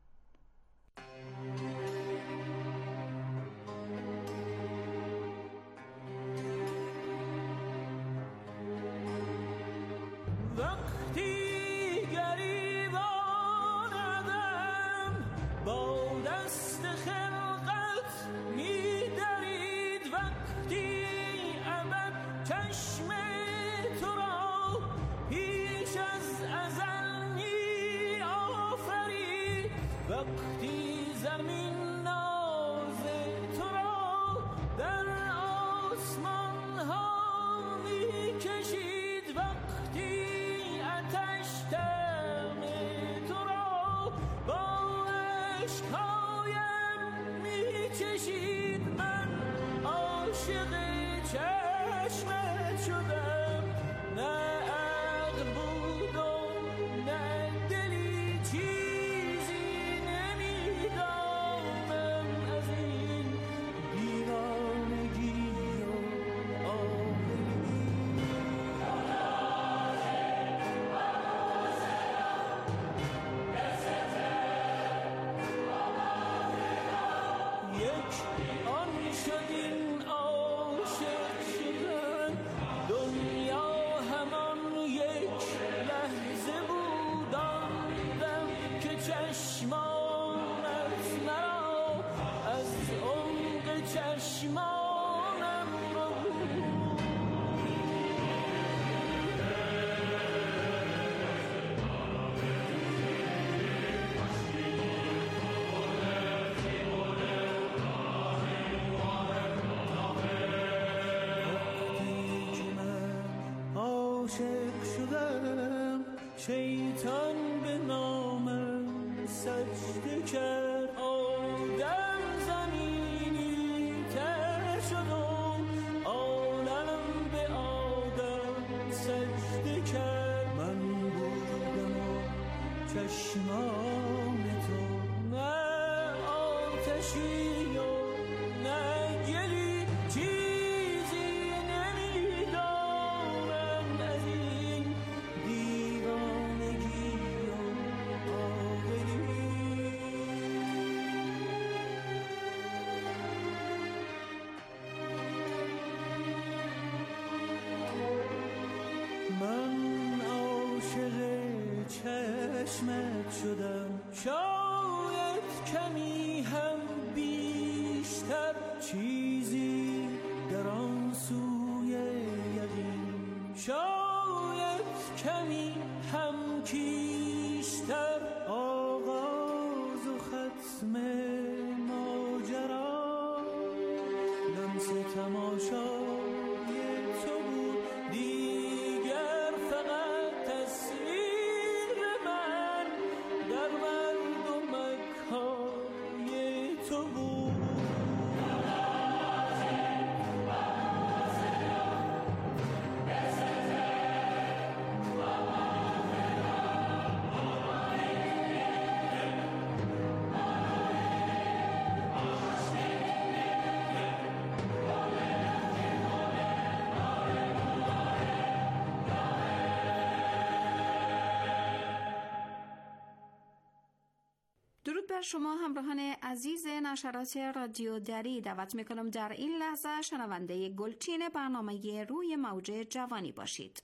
شیطان به نامم سجده کرد، آدم زمینی تر شد و عالم به آدم سجده کرد. من بودم و چشمان تو، نه آتشی و نه گلی، چیزی نمیدانم از این دیوانگی و عاقلی. من عاشق چشمت شدم، شاید کمی هم بیشتر، چیزی در آن سوی کمی هم کیشتر آغاز و ختم ماجرا لمس تماشای تو بود دیگر فقط تصویر من در مردمک‌های تو بود درود بر شما همراهان عزیز نشرات رادیو دری. دعوت میکنم در این لحظه شنونده گلچین برنامه روی موج جوانی باشید.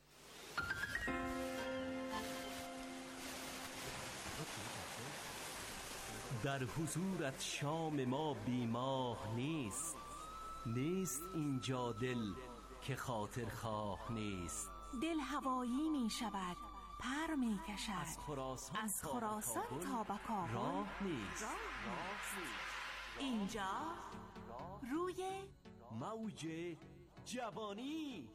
در حضورت شام ما بیماه نیست، نیست اینجا دل که خاطر خواه نیست. دل هوایی می شود، پر می کشد از خراسان تا به کابل راه نیست. اینجا روی موج جوانی.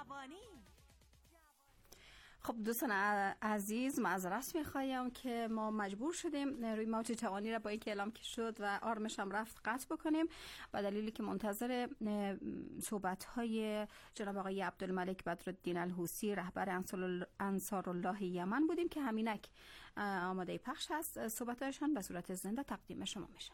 خب دوستان عزیز، معذرت میخوایم که ما مجبور شدیم روی موج جوانی را با اینکه اعلام که شد و آرمش هم رفت قطع بکنیم، به دلیلی که منتظر صحبت‌های جناب آقای عبدالملک بدرالدین الحوثی رهبر انصارالله یمن بودیم که همینک آماده پخش هست. صحبت‌هایشان به صورت زنده تقدیم شما میشه.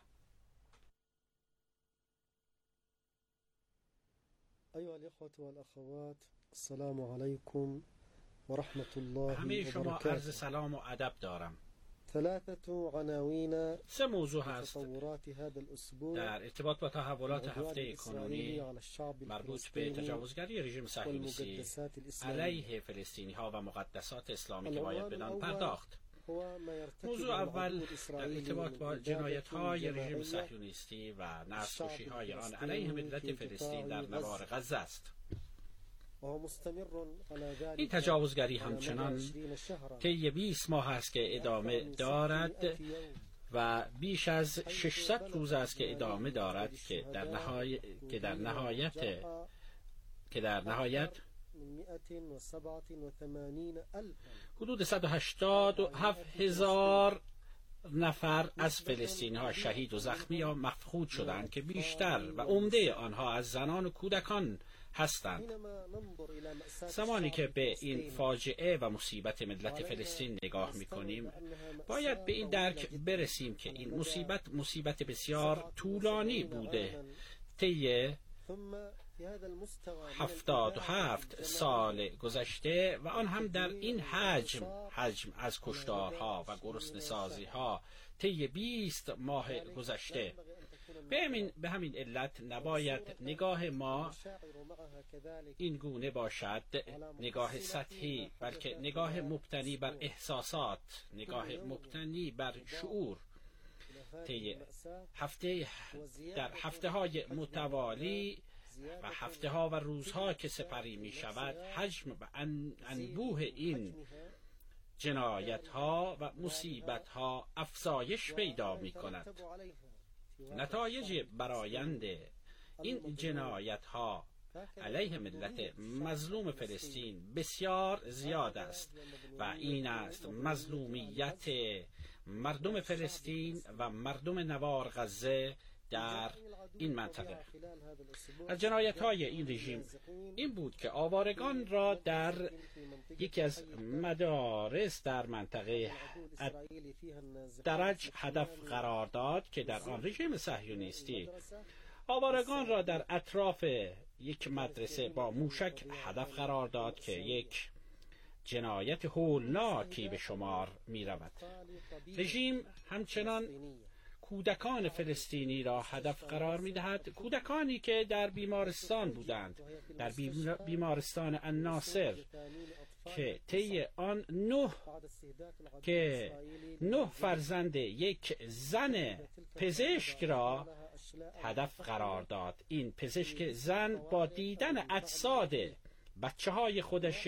ایها الاخوة والاخوات، السلام علیکم و رحمت الله همه شما عرض سلام و ادب دارم. سه موضوع هست در ارتباط با تحولات هفته کنونی مربوط به تجاوزگری رژیم صهیونیستی علیه فلسطینی ها و مقدسات اسلامی که باید بدان پرداخت. موضوع اول در ارتباط با جنایت های رژیم صهیونیستی و نسل‌کشی های آن علیه ملت فلسطین در نوار غزه است. این تجاوزگری همچنان طی 20 ماه است که ادامه دارد و بیش از 600 روز است که ادامه دارد که در نهایت حدود 187,000 نفر از فلسطینی ها شهید و زخمی یا مفقود شدند که بیشتر و عمده آنها از زنان و کودکان هستند. زمانی که به این فاجعه و مصیبت ملت فلسطین نگاه می‌کنیم، باید به این درک برسیم که این مصیبت بسیار طولانی بوده. طی 77 سال گذشته و آن هم در این حجم از کشتارها و گرسنه‌سازی‌ها طی 20 ماه گذشته. به همین علت نباید نگاه ما این گونه باشد، نگاه سطحی، بلکه نگاه مبتنی بر احساسات، نگاه مبتنی بر شعور. در هفته های متوالی و هفته ها و روزها که سپری می شود، حجم و انبوه این جنایت ها و مصیبت ها افزایش پیدا می کند. نتایج برآیند این جنایت ها علیه ملت مظلوم فلسطین بسیار زیاد است و این است مظلومیت مردم فلسطین و مردم نوار غزه در این منطقه. از جنایت های این رژیم این بود که آوارگان را در یکی از مدارس در منطقه درج هدف قرار داد که در آن رژیم صهیونیستی آوارگان را در اطراف یک مدرسه با موشک هدف قرار داد که یک جنایت هولناکی به شمار می رود. رژیم همچنان کودکان فلسطینی را هدف قرار می دهد، کودکانی که در بیمارستان بودند، در بیمارستان الناصر که طی آن 9 فرزند یک زن پزشک را هدف قرار داد. این پزشک زن با دیدن اجساد بچه های خودش